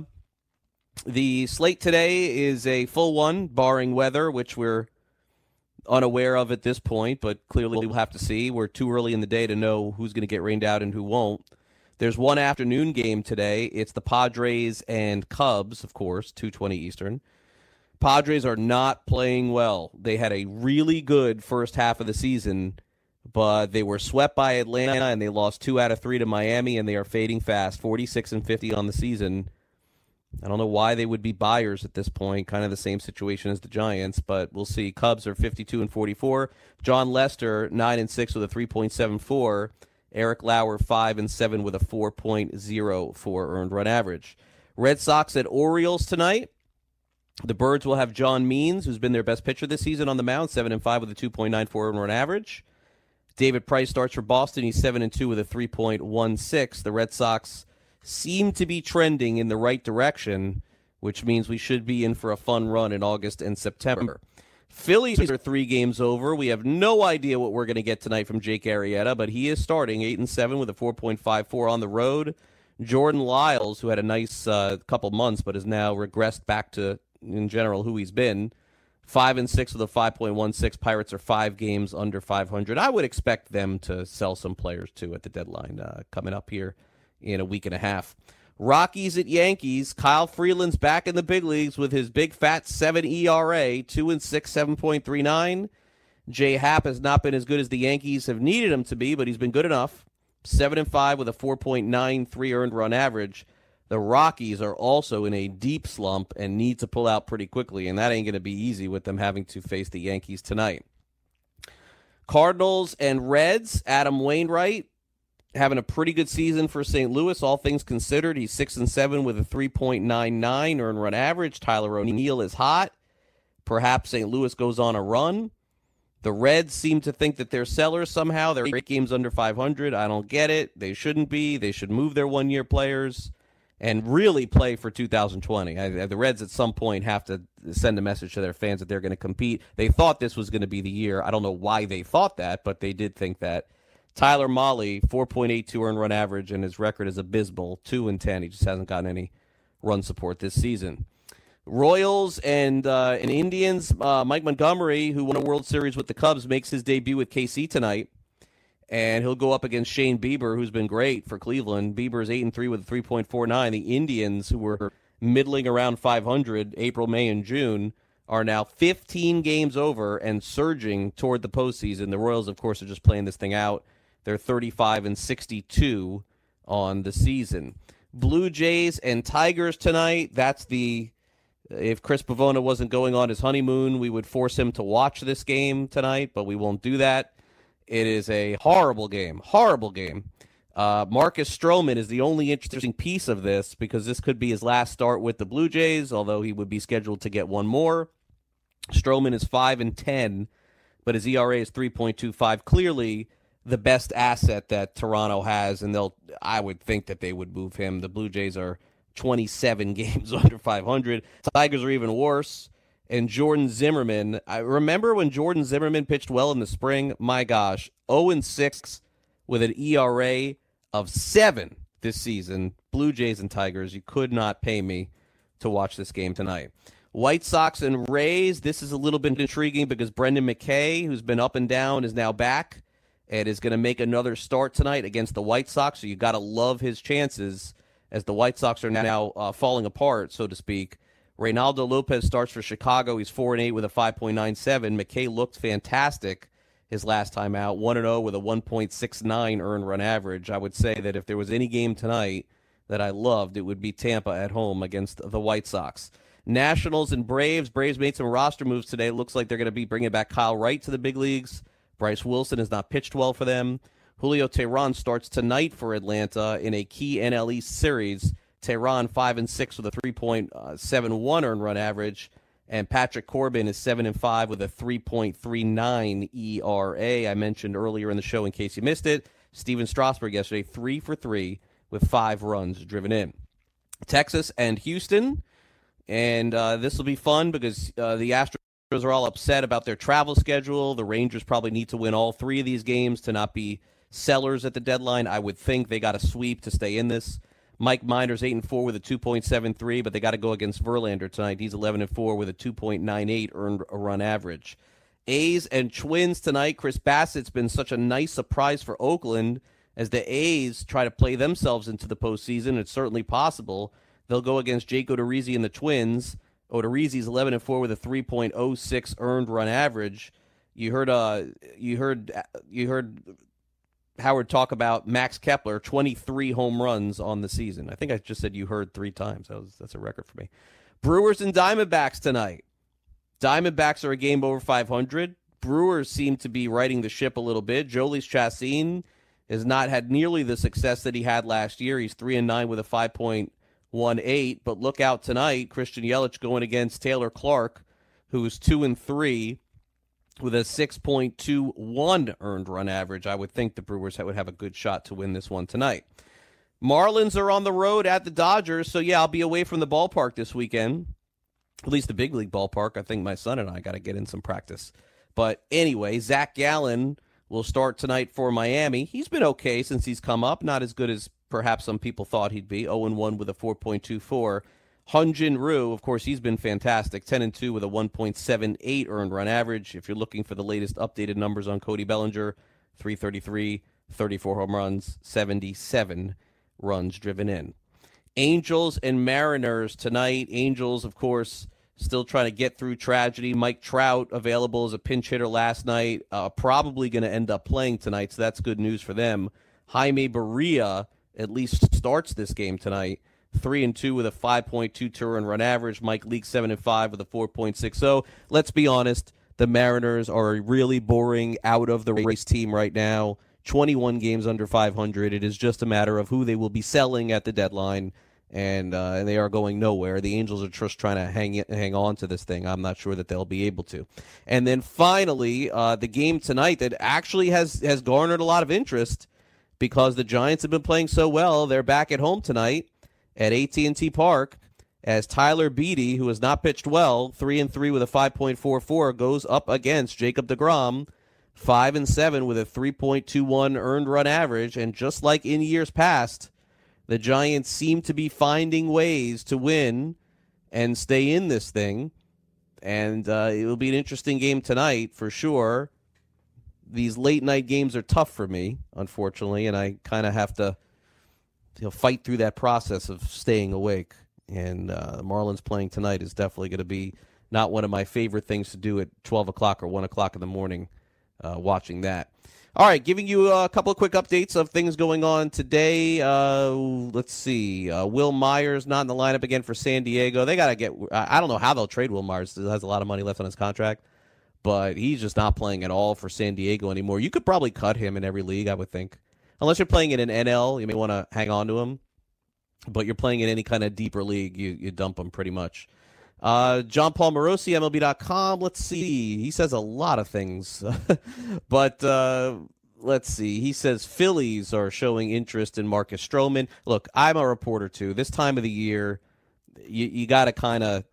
The slate today is a full one, barring weather, which we're unaware of at this point, but clearly we'll have to see. We're too early in the day to know who's going to get rained out and who won't. There's one afternoon game today. It's the Padres and Cubs, of course, two twenty Eastern. Padres are not playing well. They had a really good first half of the season, but they were swept by Atlanta, and they lost two out of three to Miami, and they are fading fast, forty-six and fifty on the season. I don't know why they would be buyers at this point, kind of the same situation as the Giants, but we'll see. Cubs are fifty-two and forty-four. John Lester, nine and six with a three point seven four. Eric Lauer, five and seven with a four point oh four earned run average. Red Sox at Orioles tonight. The Birds will have John Means, who's been their best pitcher this season, on the mound, seven and five with a two point nine four earned run average. David Price starts for Boston. He's seven and two with a three point one six. The Red Sox seem to be trending in the right direction, which means we should be in for a fun run in August and September. Phillies are three games over. We have no idea what we're going to get tonight from Jake Arrieta, but he is starting eight and seven with a four point five four on the road. Jordan Lyles, who had a nice uh, couple months but has now regressed back to, in general, who he's been, five and six with a five point one six. Pirates are five games under five hundred. I would expect them to sell some players, too, at the deadline uh, coming up here in a week and a half. Rockies at Yankees. Kyle Freeland's back in the big leagues with his big fat seven E R A, two and six, seven point three nine. Jay Happ has not been as good as the Yankees have needed him to be, but he's been good enough. seven and five with a four point nine three earned run average. The Rockies are also in a deep slump and need to pull out pretty quickly, and that ain't going to be easy with them having to face the Yankees tonight. Cardinals and Reds. Adam Wainwright having a pretty good season for Saint Louis, all things considered. He's six and seven with a three point nine nine earned run average. Tyler O'Neill is hot. Perhaps Saint Louis goes on a run. The Reds seem to think that they're sellers somehow. They're eight games under five hundred. I don't get it. They shouldn't be. They should move their one-year players and really play for two thousand twenty. I, the Reds at some point have to send a message to their fans that they're going to compete. They thought this was going to be the year. I don't know why they thought that, but they did think that. Tyler Mahle, four point eight two earned run average, and his record is abysmal, two and ten. He just hasn't gotten any run support this season. Royals and uh, and Indians. Uh, Mike Montgomery, who won a World Series with the Cubs, makes his debut with K C tonight, and he'll go up against Shane Bieber, who's been great for Cleveland. Bieber is eight and three with a three point four nine. The Indians, who were middling around five hundred April, May, and June, are now fifteen games over and surging toward the postseason. The Royals, of course, are just playing this thing out. They're thirty-five and sixty-two on the season. Blue Jays and Tigers tonight. That's the, if Chris Pavona wasn't going on his honeymoon, we would force him to watch this game tonight, but we won't do that. It is a horrible game, horrible game. Uh, Marcus Stroman is the only interesting piece of this because this could be his last start with the Blue Jays, although he would be scheduled to get one more. Stroman is five and ten, but his E R A is three point two five. Clearly the best asset that Toronto has, and they'll I would think that they would move him. The Blue Jays are twenty-seven games under five hundred. Tigers are even worse. And Jordan Zimmerman, I remember when Jordan Zimmerman pitched well in the spring, my gosh, oh and six with an E R A of seven. this season, Blue Jays and Tigers, you could not pay me to watch this game tonight. White Sox and Rays, this is a little bit intriguing because Brendan McKay, who's been up and down, is now back and is going to make another start tonight against the White Sox, so you got to love his chances as the White Sox are now uh, falling apart, so to speak. Reynaldo Lopez starts for Chicago. He's four and eight with a five point nine seven. McKay looked fantastic his last time out, one and oh with a one point six nine earned run average. I would say that if there was any game tonight that I loved, it would be Tampa at home against the White Sox. Nationals and Braves. Braves made some roster moves today. It looks like they're going to be bringing back Kyle Wright to the big leagues. Bryce Wilson has not pitched well for them. Julio Teheran starts tonight for Atlanta in a key N L East series. Teheran five and six with a three point seven one earned run average, and Patrick Corbin is seven and five with a three point three nine E R A. I mentioned earlier in the show, in case you missed it, Steven Strasburg yesterday three for three with five runs driven in. Texas and Houston. And uh, this will be fun because uh, the Astros are all upset about their travel schedule. The Rangers probably need to win all three of these games to not be sellers at the deadline. I would think they got a sweep to stay in this. Mike Minor's eight and four with a two point seven three, but they got to go against Verlander tonight. He's eleven and four with a two point nine eight earned run average. A's and Twins tonight. Chris Bassett's been such a nice surprise for Oakland as the A's try to play themselves into the postseason. It's certainly possible. They'll go against Jake Odorizzi and the Twins. Odorizzi's eleven and four with a three point oh six earned run average. You heard uh you heard you heard Howard talk about Max Kepler, twenty-three home runs on the season. I think I just said you heard three times. That was that's a record for me. Brewers and Diamondbacks tonight. Diamondbacks are a game over five hundred. Brewers seem to be riding the ship a little bit. Jhoulys Chacin has not had nearly the success that he had last year. He's three and nine with a five point one eight, but look out tonight. Christian Yelich going against Taylor Clark, who's two and three with a six point two one earned run average. I would think the Brewers would have a good shot to win this one tonight. Marlins are on the road at the Dodgers, so yeah, I'll be away from the ballpark this weekend, at least the big league ballpark. I think my son and I got to get in some practice. But anyway, Zach Gallen will start tonight for Miami. He's been okay since he's come up, not as good as perhaps some people thought he'd be. oh and one with a four point two four. Hyun-Jin Ryu, of course, he's been fantastic. ten and two with a one point seven eight earned run average. If you're looking for the latest updated numbers on Cody Bellinger, three thirty-three, thirty-four home runs, seventy-seven runs driven in. Angels and Mariners tonight. Angels, of course, still trying to get through tragedy. Mike Trout available as a pinch hitter last night. Uh, probably going to end up playing tonight, so that's good news for them. Jaime Barria at least starts this game tonight. Three and two with a five point two two run average. Mike Leake seven and five with a four point six oh. Let's be honest, the Mariners are a really boring out of the race team right now. twenty-one games under five hundred. It is just a matter of who they will be selling at the deadline, and uh, and they are going nowhere. The Angels are just trying to hang it, hang on to this thing. I'm not sure that they'll be able to. And then finally, uh, the game tonight that actually has has garnered a lot of interest. Because the Giants have been playing so well, they're back at home tonight at A T and T Park as Tyler Beede, who has not pitched well, three and three with a five point four four, goes up against Jacob deGrom, five and seven with a three point two one earned run average. And just like in years past, the Giants seem to be finding ways to win and stay in this thing. And uh, it will be an interesting game tonight for sure. These late-night games are tough for me, unfortunately, and I kind of have to you know, fight through that process of staying awake. And uh, the Marlins playing tonight is definitely going to be not one of my favorite things to do at twelve o'clock or one o'clock in the morning, uh, watching that. All right, giving you a couple of quick updates of things going on today. Uh, let's see. Uh, Will Myers not in the lineup again for San Diego. They got to get – I don't know how they'll trade Will Myers. He has a lot of money left on his contract. But he's just not playing at all for San Diego anymore. You could probably cut him in every league, I would think. Unless you're playing in an N L, you may want to hang on to him. But you're playing in any kind of deeper league, you, you dump him pretty much. Uh, John Paul Morosi, M L B dot com. Let's see. He says a lot of things. but uh, let's see. He says Phillies are showing interest in Marcus Stroman. Look, I'm a reporter, too. This time of the year, you, you got to kind of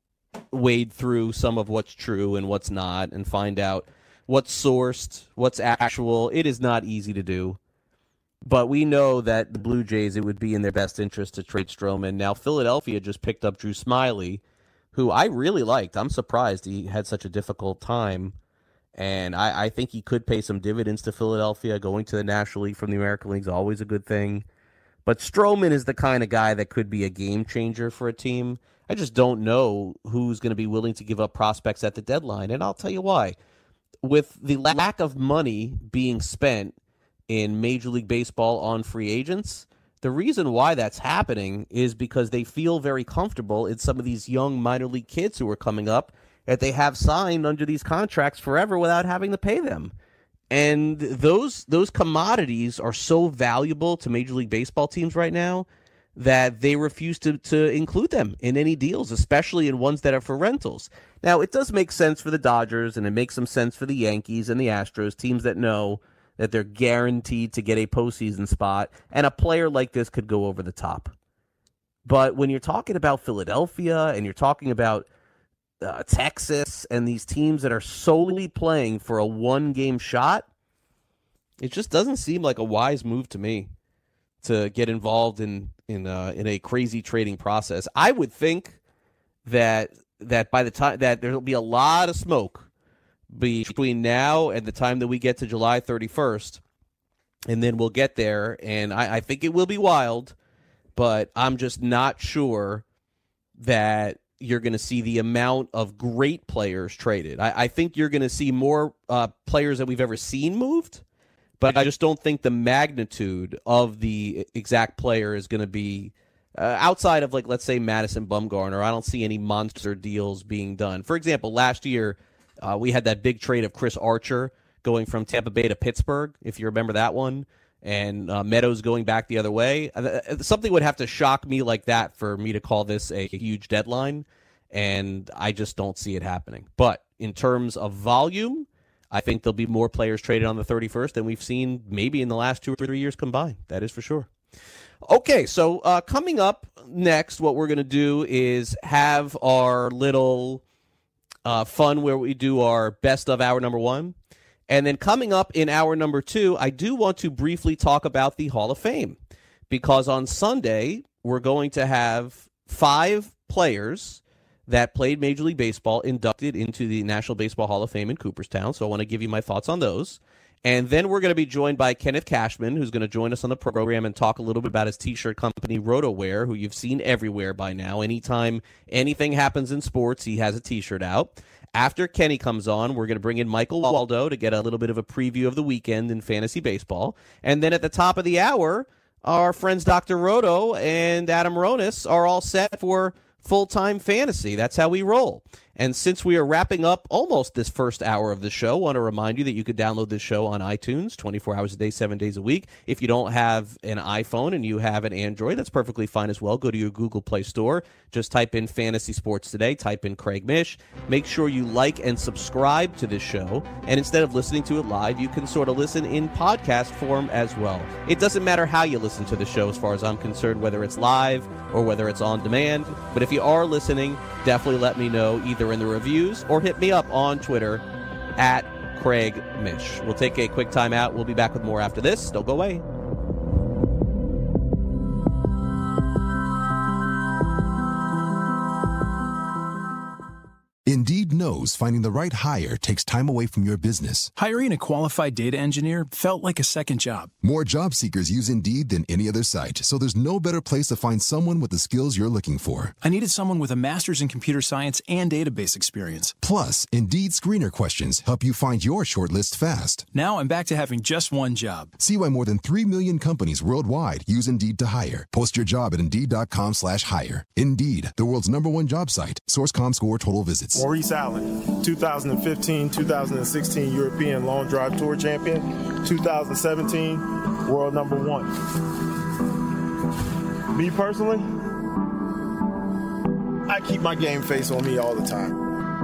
wade through some of what's true and what's not and find out what's sourced, what's actual. It is not easy to do. But we know that the Blue Jays, it would be in their best interest to trade Stroman. Now, Philadelphia just picked up Drew Smyly, who I really liked. I'm surprised he had such a difficult time. And I, I think he could pay some dividends to Philadelphia. Going to the National League from the American League is always a good thing. But Stroman is the kind of guy that could be a game changer for a team. I just don't know who's going to be willing to give up prospects at the deadline. And I'll tell you why. With the lack of money being spent in Major League Baseball on free agents, the reason why that's happening is because they feel very comfortable in some of these young minor league kids who are coming up that they have signed under these contracts forever without having to pay them. And those those commodities are so valuable to Major League Baseball teams right now that they refuse to, to include them in any deals, especially in ones that are for rentals. Now, it does make sense for the Dodgers, and it makes some sense for the Yankees and the Astros, teams that know that they're guaranteed to get a postseason spot, and a player like this could go over the top. But when you're talking about Philadelphia and you're talking about uh, Texas and these teams that are solely playing for a one-game shot, it just doesn't seem like a wise move to me to get involved in in uh, in a crazy trading process. I would think that that by the time that there'll be a lot of smoke between now and the time that we get to July thirty-first, and then we'll get there, and I, I think it will be wild, but I'm just not sure that you're going to see the amount of great players traded. I, I think you're going to see more uh, players that we've ever seen moved, but I just don't think the magnitude of the exact player is going to be uh, outside of, like, let's say Madison Bumgarner. I don't see any monster deals being done. For example, last year, Uh, we had that big trade of Chris Archer going from Tampa Bay to Pittsburgh, if you remember that one, and uh, Meadows going back the other way. Uh, something would have to shock me like that for me to call this a huge deadline, and I just don't see it happening. But in terms of volume, I think there'll be more players traded on the thirty-first than we've seen maybe in the last two or three years combined. That is for sure. Okay, so uh, coming up next, what we're going to do is have our little Uh, fun where we do our best of hour number one. And then coming up in hour number two, I do want to briefly talk about the Hall of Fame, because on Sunday, we're going to have five players that played Major League Baseball inducted into the National Baseball Hall of Fame in Cooperstown. So I want to give you my thoughts on those. And then we're going to be joined by Kenneth Cashman, who's going to join us on the program and talk a little bit about his T-shirt company, RotoWear, who you've seen everywhere by now. Anytime anything happens in sports, he has a T-shirt out. After Kenny comes on, we're going to bring in Michael Waldo to get a little bit of a preview of the weekend in fantasy baseball. And then at the top of the hour, our friends Doctor Roto and Adam Ronis are all set for full-time fantasy. That's how we roll. And since we are wrapping up almost this first hour of the show, I want to remind you that you could download this show on iTunes twenty-four hours a day, seven days a week. If you don't have an iPhone and you have an Android, that's perfectly fine as well. Go to your Google Play Store. Just type in Fantasy Sports Today. Type in Craig Mish. Make sure you like and subscribe to this show. And instead of listening to it live, you can sort of listen in podcast form as well. It doesn't matter how you listen to the show as far as I'm concerned, whether it's live or whether it's on demand. But if you are listening, definitely let me know either in the reviews or hit me up on Twitter at Craig Mish. We'll take a quick time out. We'll be back with more after this. Don't go away. Indeed knows finding the right hire takes time away from your business. Hiring a qualified data engineer felt like a second job. More job seekers use Indeed than any other site, so there's no better place to find someone with the skills you're looking for. I needed someone with a master's in computer science and database experience. Plus, Indeed screener questions help you find your shortlist fast. Now I'm back to having just one job. See why more than three million companies worldwide use Indeed to hire. Post your job at Indeed.com slash hire. Indeed, the world's number one job site. Source dot com score total visits. Maurice Allen, two thousand fifteen two thousand sixteen European Long Drive Tour champion, two thousand seventeen world number one. Me personally, I keep my game face on me all the time.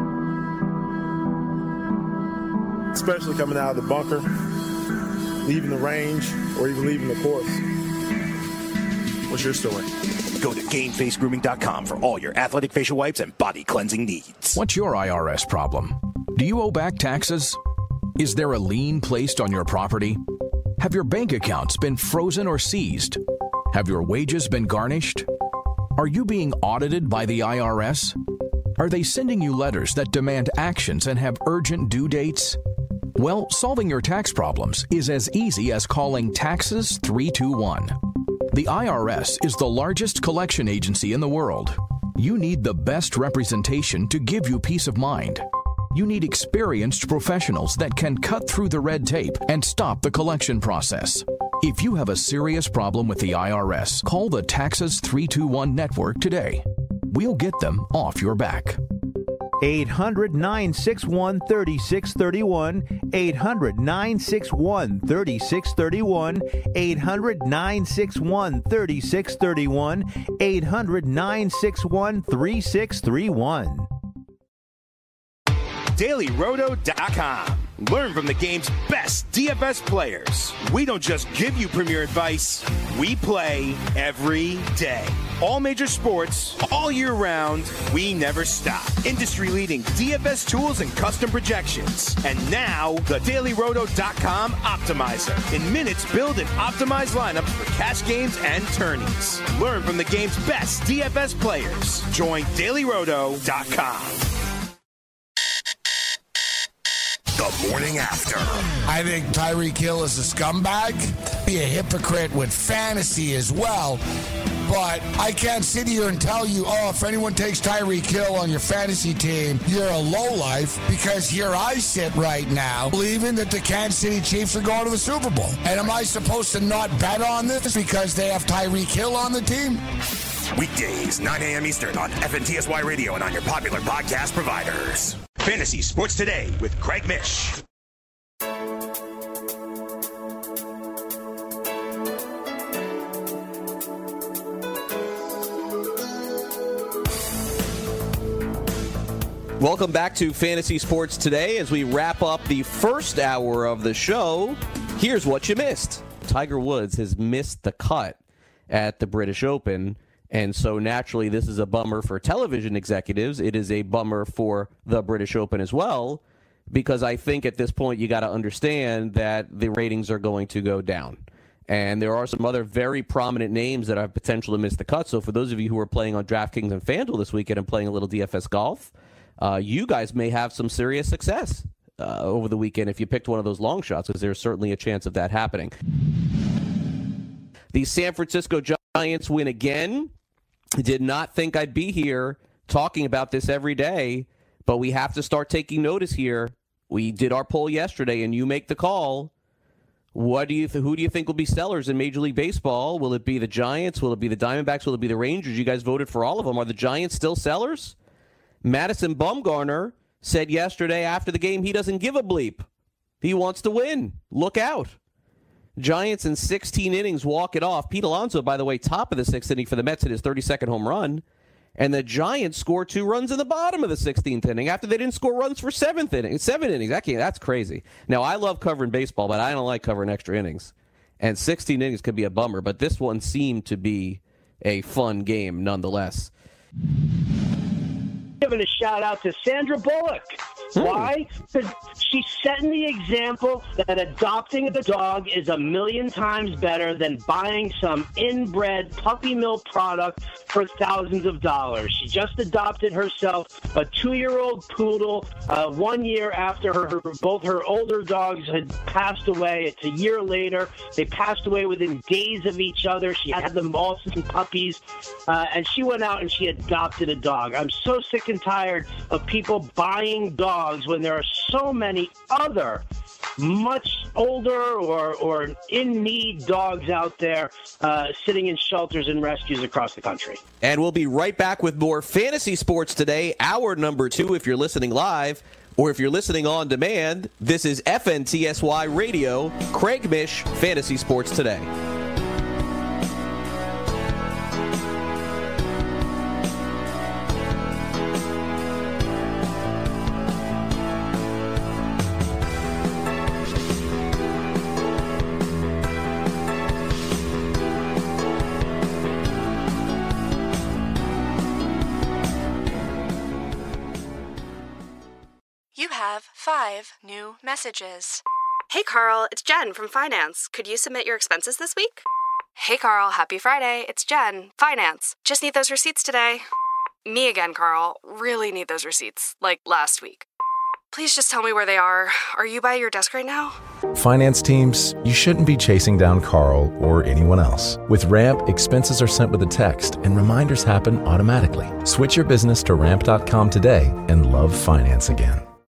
Especially coming out of the bunker, leaving the range, or even leaving the course. What's your story? Go to game face grooming dot com for all your athletic facial wipes and body cleansing needs. What's your I R S problem? Do you owe back taxes? Is there a lien placed on your property? Have your bank accounts been frozen or seized? Have your wages been garnished? Are you being audited by the I R S? Are they sending you letters that demand actions and have urgent due dates? Well, solving your tax problems is as easy as calling Taxes three two one. The I R S is the largest collection agency in the world. You need the best representation to give you peace of mind. You need experienced professionals that can cut through the red tape and stop the collection process. If you have a serious problem with the I R S, call the Taxes three two one network today. We'll get them off your back. eight hundred, nine six one, three six three one, eight hundred, nine six one, three six three one, eight hundred, nine six one, three six three one, eight hundred, nine six one, three six three one. Daily Roto dot com. Learn from the game's best D F S players. We don't just give you premier advice, we play every day. All major sports, all year round, we never stop. Industry-leading D F S tools and custom projections. And now, the Daily Roto dot com Optimizer. In minutes, build and optimize lineups for cash games and tourneys. Learn from the game's best D F S players. Join Daily Roto dot com. The morning after. I think Tyreek Hill is a scumbag. Be a hypocrite with fantasy as well. But I can't sit here and tell you, oh, if anyone takes Tyreek Hill on your fantasy team, you're a lowlife, because here I sit right now believing that the Kansas City Chiefs are going to the Super Bowl. And am I supposed to not bet on this because they have Tyreek Hill on the team? Weekdays, nine a.m. Eastern on F N T S Y Radio and on your popular podcast providers. Fantasy Sports Today with Craig Mish. Welcome back to Fantasy Sports Today. As we wrap up the first hour of the show, here's what you missed. Tiger Woods has missed the cut at the British Open. And so naturally, this is a bummer for television executives. It is a bummer for the British Open as well, because I think at this point you got to understand that the ratings are going to go down. And there are some other very prominent names that have potential to miss the cut. So for those of you who are playing on DraftKings and FanDuel this weekend and playing a little D F S golf, uh, you guys may have some serious success uh, over the weekend if you picked one of those long shots, because there's certainly a chance of that happening. The San Francisco Giants win again. Did not think I'd be here talking about this every day, but we have to start taking notice here. We did our poll yesterday, and you make the call. What do you th- who do you think will be sellers in Major League Baseball? Will it be the Giants? Will it be the Diamondbacks? Will it be the Rangers? You guys voted for all of them. Are the Giants still sellers? Madison Bumgarner said yesterday after the game he doesn't give a bleep. He wants to win. Look out. Giants in sixteen innings walk it off. Pete Alonso, by the way, top of the sixth inning for the Mets in his thirty-second home run. And the Giants score two runs in the bottom of the sixteenth inning after they didn't score runs for seventh inning, seven innings. That that's crazy. Now, I love covering baseball, but I don't like covering extra innings. And sixteen innings could be a bummer, but this one seemed to be a fun game nonetheless. Giving a shout out to Sandra Bullock. Hmm. Why? Because she's setting the example that adopting a dog is a million times better than buying some inbred puppy mill product for thousands of dollars. She just adopted herself a two-year-old poodle uh, one year after her, her both her older dogs had passed away. It's a year later. They passed away within days of each other. She had them all some puppies, uh, and she went out and she adopted a dog. I'm so sick and tired of people buying dogs when there are so many other much older or, or in-need dogs out there uh, sitting in shelters and rescues across the country. And we'll be right back with more Fantasy Sports Today, hour number two if you're listening live, or if you're listening on demand. This is F N T S Y Radio, Craig Mish, Fantasy Sports Today. Five new messages. Hey, Carl, it's Jen from Finance. Could you submit your expenses this week? Hey, Carl, happy Friday. It's Jen, Finance. Just need those receipts today. Me again, Carl. Really need those receipts, like last week. Please just tell me where they are. Are you by your desk right now? Finance teams, you shouldn't be chasing down Carl or anyone else. With Ramp, expenses are sent with a text and reminders happen automatically. Switch your business to ramp dot com today and love finance again.